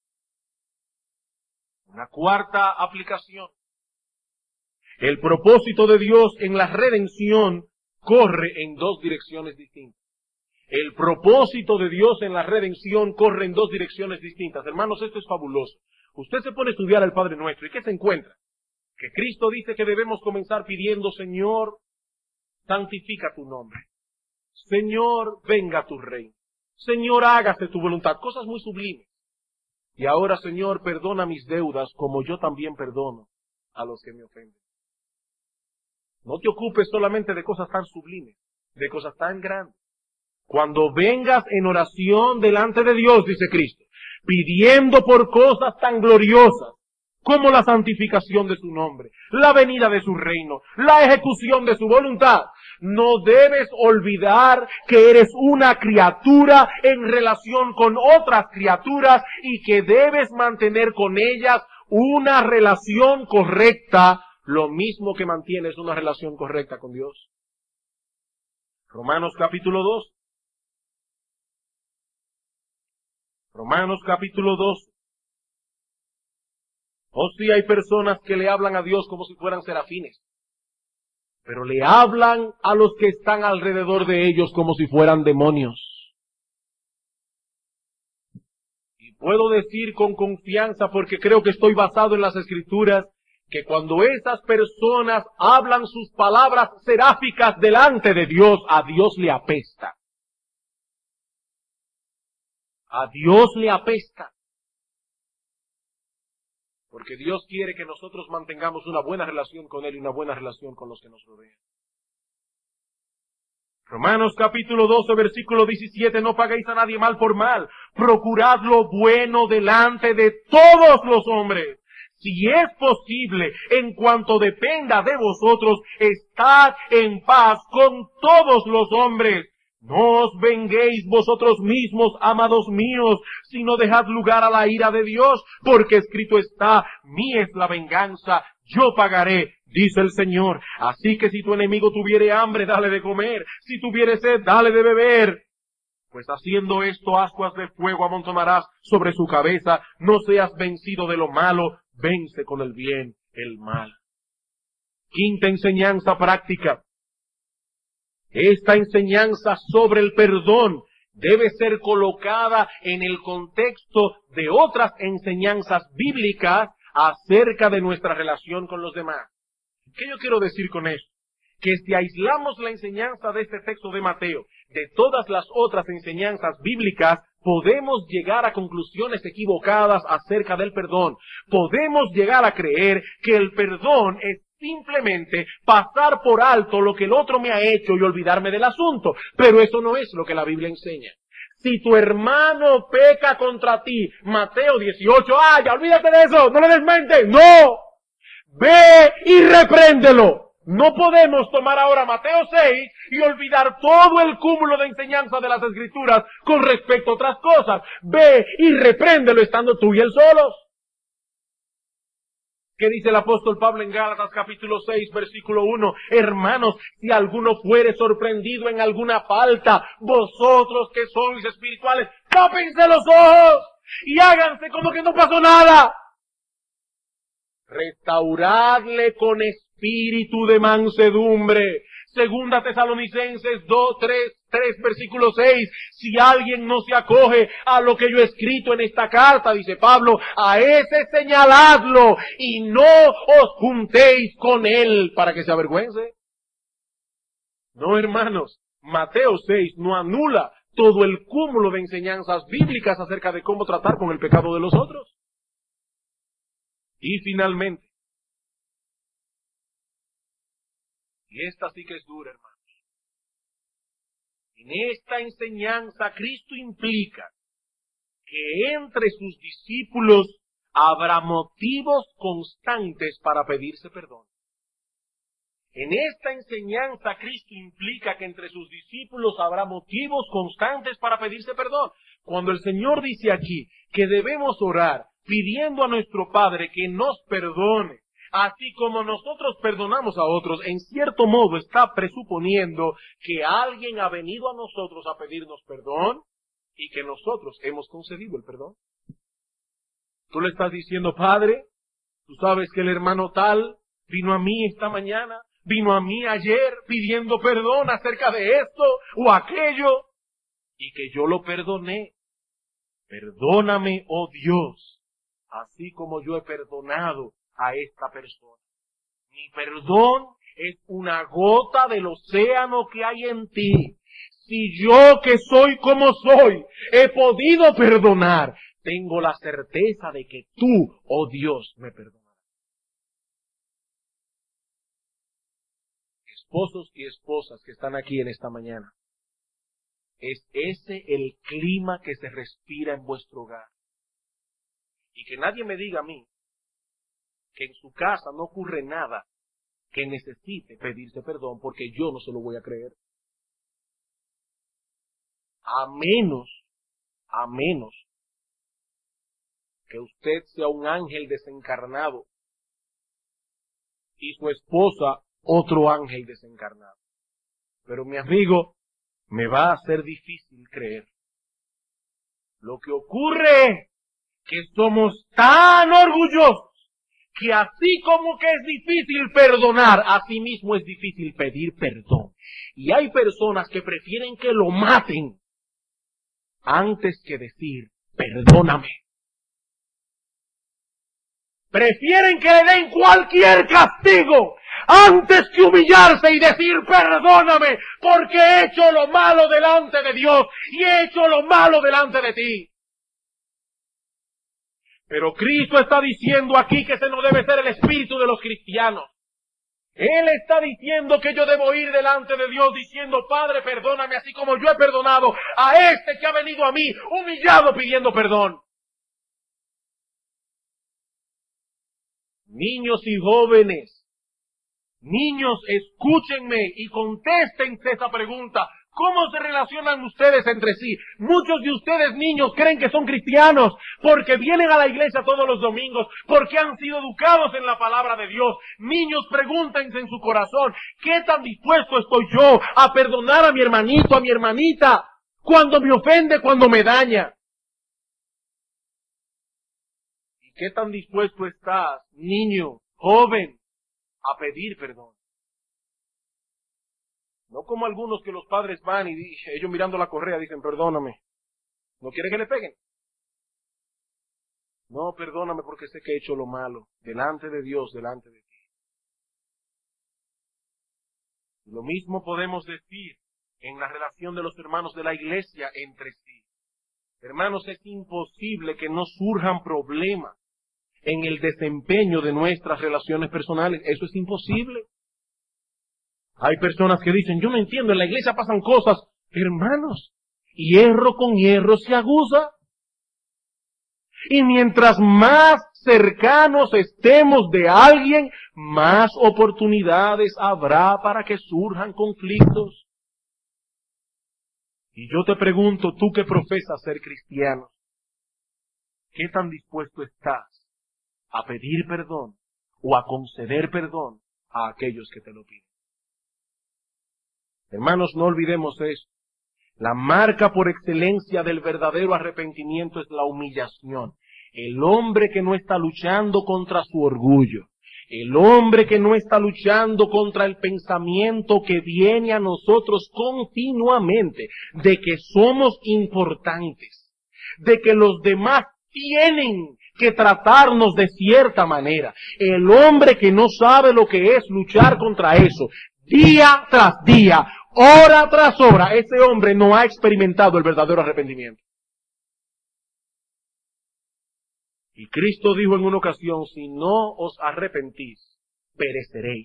Una cuarta aplicación. El propósito de Dios en la redención corre en dos direcciones distintas. El propósito de Dios en la redención corre en dos direcciones distintas. Hermanos, esto es fabuloso. Usted se pone a estudiar al Padre Nuestro, ¿y qué se encuentra? Que Cristo dice que debemos comenzar pidiendo, Señor, santifica tu nombre. Señor, venga tu reino. Señor, hágase tu voluntad. Cosas muy sublimes. Y ahora, Señor, perdona mis deudas como yo también perdono a los que me ofenden. No te ocupes solamente de cosas tan sublimes, de cosas tan grandes. Cuando vengas en oración delante de Dios, dice Cristo, pidiendo por cosas tan gloriosas como la santificación de su nombre, la venida de su reino, la ejecución de su voluntad, no debes olvidar que eres una criatura en relación con otras criaturas y que debes mantener con ellas una relación correcta, lo mismo que mantienes una relación correcta con Dios. Romanos capítulo 2. Romanos capítulo 2. Oh, sí, hay personas que le hablan a Dios como si fueran serafines, pero le hablan a los que están alrededor de ellos como si fueran demonios. Y puedo decir con confianza, porque creo que estoy basado en las Escrituras, que cuando esas personas hablan sus palabras seráficas delante de Dios, a Dios le apesta. A Dios le apesta. Porque Dios quiere que nosotros mantengamos una buena relación con Él y una buena relación con los que nos rodean. Romanos capítulo 12, versículo 17, no paguéis a nadie mal por mal, procurad lo bueno delante de todos los hombres. Si es posible, en cuanto dependa de vosotros, estad en paz con todos los hombres. No os venguéis vosotros mismos, amados míos, sino dejad lugar a la ira de Dios, porque escrito está, mía es la venganza, yo pagaré, dice el Señor. Así que si tu enemigo tuviere hambre, dale de comer, si tuviere sed, dale de beber. Pues haciendo esto, ascuas de fuego amontonarás sobre su cabeza. No seas vencido de lo malo, vence con el bien el mal. Quinta enseñanza práctica. Esta enseñanza sobre el perdón debe ser colocada en el contexto de otras enseñanzas bíblicas acerca de nuestra relación con los demás. ¿Qué yo quiero decir con esto? Que si aislamos la enseñanza de este texto de Mateo de todas las otras enseñanzas bíblicas, podemos llegar a conclusiones equivocadas acerca del perdón. Podemos llegar a creer que el perdón es simplemente pasar por alto lo que el otro me ha hecho y olvidarme del asunto. Pero eso no es lo que la Biblia enseña. Si tu hermano peca contra ti, Mateo 18, ya olvídate de eso, no le des mente, no. Ve y repréndelo. No podemos tomar ahora Mateo 6 y olvidar todo el cúmulo de enseñanza de las Escrituras con respecto a otras cosas. Ve y repréndelo estando tú y él solos. ¿Qué dice el apóstol Pablo en Gálatas capítulo 6, versículo 1? Hermanos, si alguno fuere sorprendido en alguna falta, vosotros que sois espirituales, tápense los ojos y háganse como que no pasó nada. Restauradle con espíritu de mansedumbre. Segunda Tesalonicenses 3, versículo 6. Si alguien no se acoge a lo que yo he escrito en esta carta, dice Pablo, a ese señaladlo y no os juntéis con él para que se avergüence. No, hermanos, Mateo 6 no anula todo el cúmulo de enseñanzas bíblicas acerca de cómo tratar con el pecado de los otros. Y finalmente, y esta sí que es dura, hermanos. En esta enseñanza, Cristo implica que entre sus discípulos habrá motivos constantes para pedirse perdón. En esta enseñanza, Cristo implica que entre sus discípulos habrá motivos constantes para pedirse perdón. Cuando el Señor dice aquí que debemos orar pidiendo a nuestro Padre que nos perdone, así como nosotros perdonamos a otros, en cierto modo está presuponiendo que alguien ha venido a nosotros a pedirnos perdón y que nosotros hemos concedido el perdón. Tú le estás diciendo, Padre, tú sabes que el hermano tal vino a mí esta mañana, vino a mí ayer pidiendo perdón acerca de esto o aquello y que yo lo perdoné. Perdóname, oh Dios, así como yo he perdonado a esta persona. Mi perdón es una gota del océano que hay en ti. Si yo, que soy como soy, he podido perdonar, tengo la certeza de que tú, oh Dios, me perdonarás. Esposos y esposas que están aquí en esta mañana, ¿es ese el clima que se respira en vuestro hogar? Y que nadie me diga a mí que en su casa no ocurre nada que necesite pedirse perdón, porque yo no se lo voy a creer. A menos que usted sea un ángel desencarnado y su esposa otro ángel desencarnado. Pero mi amigo, me va a ser difícil creer. Lo que ocurre es que somos tan orgullosos que así como que es difícil perdonar, así mismo es difícil pedir perdón. Y hay personas que prefieren que lo maten antes que decir, perdóname. Prefieren que le den cualquier castigo antes que humillarse y decir perdóname porque he hecho lo malo delante de Dios y he hecho lo malo delante de ti. Pero Cristo está diciendo aquí que ese no debe ser el espíritu de los cristianos. Él está diciendo que yo debo ir delante de Dios diciendo, Padre, perdóname así como yo he perdonado a este que ha venido a mí humillado pidiendo perdón. Niños y jóvenes, niños, escúchenme y contéstense esa pregunta. ¿Cómo se relacionan ustedes entre sí? Muchos de ustedes, niños, creen que son cristianos porque vienen a la iglesia todos los domingos, porque han sido educados en la palabra de Dios. Niños, pregúntense en su corazón, ¿qué tan dispuesto estoy yo a perdonar a mi hermanito, a mi hermanita, cuando me ofende, cuando me daña? ¿Y qué tan dispuesto estás, niño, joven, a pedir perdón? No como algunos que los padres van y ellos mirando la correa dicen, perdóname. ¿No quiere que le peguen? No, perdóname porque sé que he hecho lo malo. Delante de Dios, delante de ti. Lo mismo podemos decir en la relación de los hermanos de la iglesia entre sí. Hermanos, es imposible que no surjan problemas en el desempeño de nuestras relaciones personales. Eso es imposible. Hay personas que dicen, yo no entiendo, en la iglesia pasan cosas. Hermanos, hierro con hierro se aguza. Y mientras más cercanos estemos de alguien, más oportunidades habrá para que surjan conflictos. Y yo te pregunto, tú que profesas ser cristiano, ¿qué tan dispuesto estás a pedir perdón o a conceder perdón a aquellos que te lo piden? Hermanos, no olvidemos esto. La marca por excelencia del verdadero arrepentimiento es la humillación. El hombre que no está luchando contra su orgullo, el hombre que no está luchando contra el pensamiento que viene a nosotros continuamente de que somos importantes, de que los demás tienen que tratarnos de cierta manera. El hombre que no sabe lo que es luchar contra eso, día tras día, hora tras hora, ese hombre no ha experimentado el verdadero arrepentimiento. Y Cristo dijo en una ocasión, si no os arrepentís, pereceréis.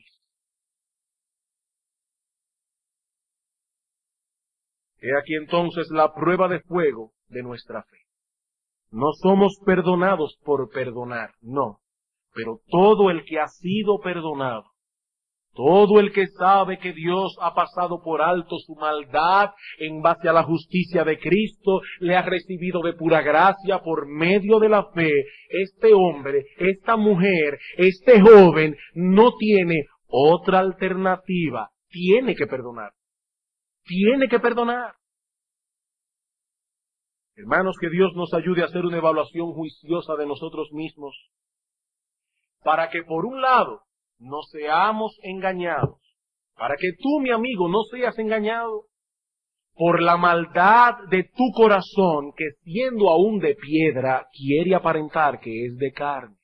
He aquí entonces la prueba de fuego de nuestra fe. No somos perdonados por perdonar, no. Pero todo el que ha sido perdonado, todo el que sabe que Dios ha pasado por alto su maldad en base a la justicia de Cristo, le ha recibido de pura gracia por medio de la fe, este hombre, esta mujer, este joven no tiene otra alternativa. Tiene que perdonar. Tiene que perdonar. Hermanos, que Dios nos ayude a hacer una evaluación juiciosa de nosotros mismos, para que por un lado no seamos engañados, para que tú, mi amigo, no seas engañado por la maldad de tu corazón, que siendo aún de piedra, quiere aparentar que es de carne.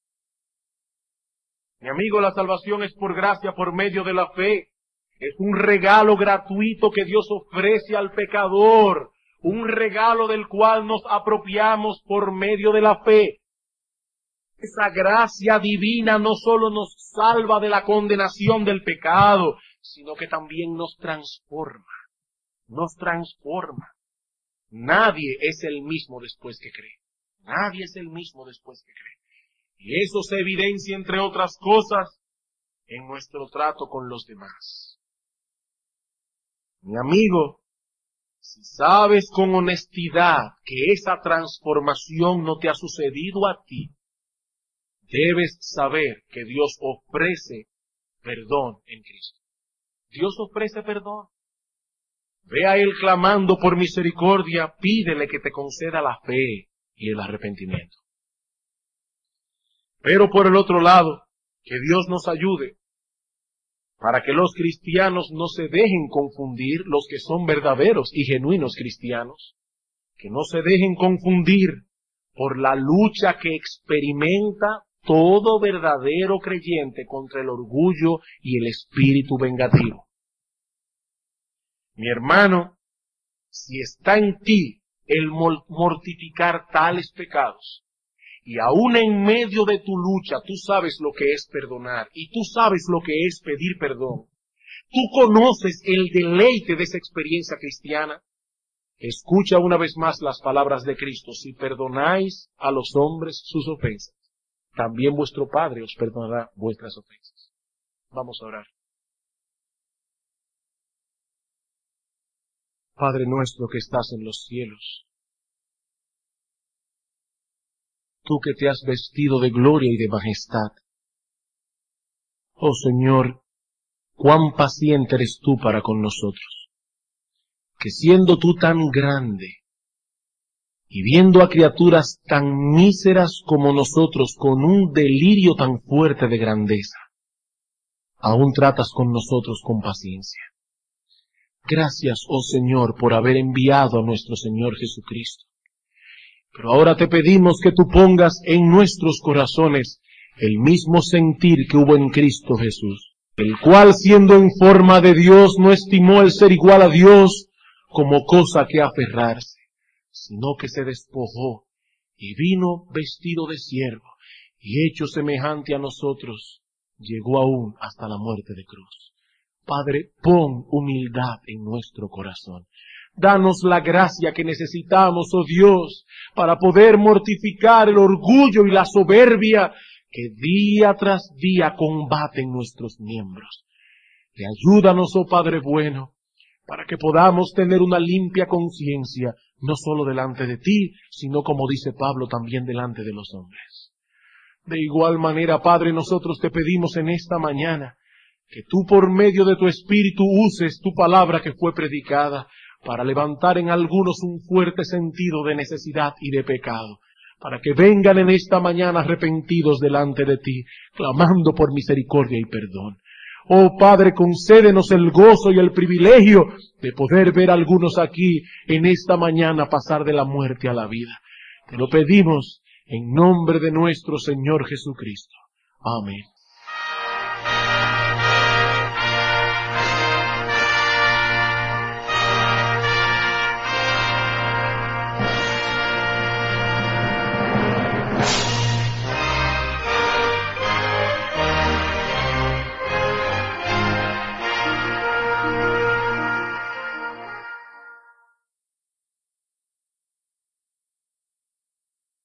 Mi amigo, la salvación es por gracia, por medio de la fe. Es un regalo gratuito que Dios ofrece al pecador, un regalo del cual nos apropiamos por medio de la fe. Esa gracia divina no solo nos salva de la condenación del pecado, sino que también nos transforma. Nos transforma. Nadie es el mismo después que cree. Nadie es el mismo después que cree. Y eso se evidencia, entre otras cosas, en nuestro trato con los demás. Mi amigo, si sabes con honestidad que esa transformación no te ha sucedido a ti, debes saber que Dios ofrece perdón en Cristo. Dios ofrece perdón. Ve a Él clamando por misericordia, pídele que te conceda la fe y el arrepentimiento. Pero por el otro lado, que Dios nos ayude para que los cristianos no se dejen confundir, los que son verdaderos y genuinos cristianos, que no se dejen confundir por la lucha que experimenta todo verdadero creyente contra el orgullo y el espíritu vengativo. Mi hermano, si está en ti el mortificar tales pecados, y aún en medio de tu lucha tú sabes lo que es perdonar, y tú sabes lo que es pedir perdón, tú conoces el deleite de esa experiencia cristiana, escucha una vez más las palabras de Cristo: si perdonáis a los hombres sus ofensas, también vuestro Padre os perdonará vuestras ofensas. Vamos a orar. Padre nuestro que estás en los cielos, tú que te has vestido de gloria y de majestad, oh Señor, cuán paciente eres tú para con nosotros, que siendo tú tan grande, y viendo a criaturas tan míseras como nosotros con un delirio tan fuerte de grandeza, aún tratas con nosotros con paciencia. Gracias, oh Señor, por haber enviado a nuestro Señor Jesucristo. Pero ahora te pedimos que tú pongas en nuestros corazones el mismo sentir que hubo en Cristo Jesús, el cual, siendo en forma de Dios, no estimó el ser igual a Dios como cosa que aferrarse, sino que se despojó y vino vestido de siervo, y hecho semejante a nosotros, llegó aún hasta la muerte de cruz. Padre, pon humildad en nuestro corazón. Danos la gracia que necesitamos, oh Dios, para poder mortificar el orgullo y la soberbia que día tras día combaten nuestros miembros. Y ayúdanos, oh Padre bueno, para que podamos tener una limpia conciencia, no solo delante de ti, sino, como dice Pablo, también delante de los hombres. De igual manera, Padre, nosotros te pedimos en esta mañana que tú por medio de tu Espíritu uses tu palabra que fue predicada para levantar en algunos un fuerte sentido de necesidad y de pecado, para que vengan en esta mañana arrepentidos delante de ti, clamando por misericordia y perdón. Oh Padre, concédenos el gozo y el privilegio de poder ver a algunos aquí en esta mañana pasar de la muerte a la vida. Te lo pedimos en nombre de nuestro Señor Jesucristo. Amén.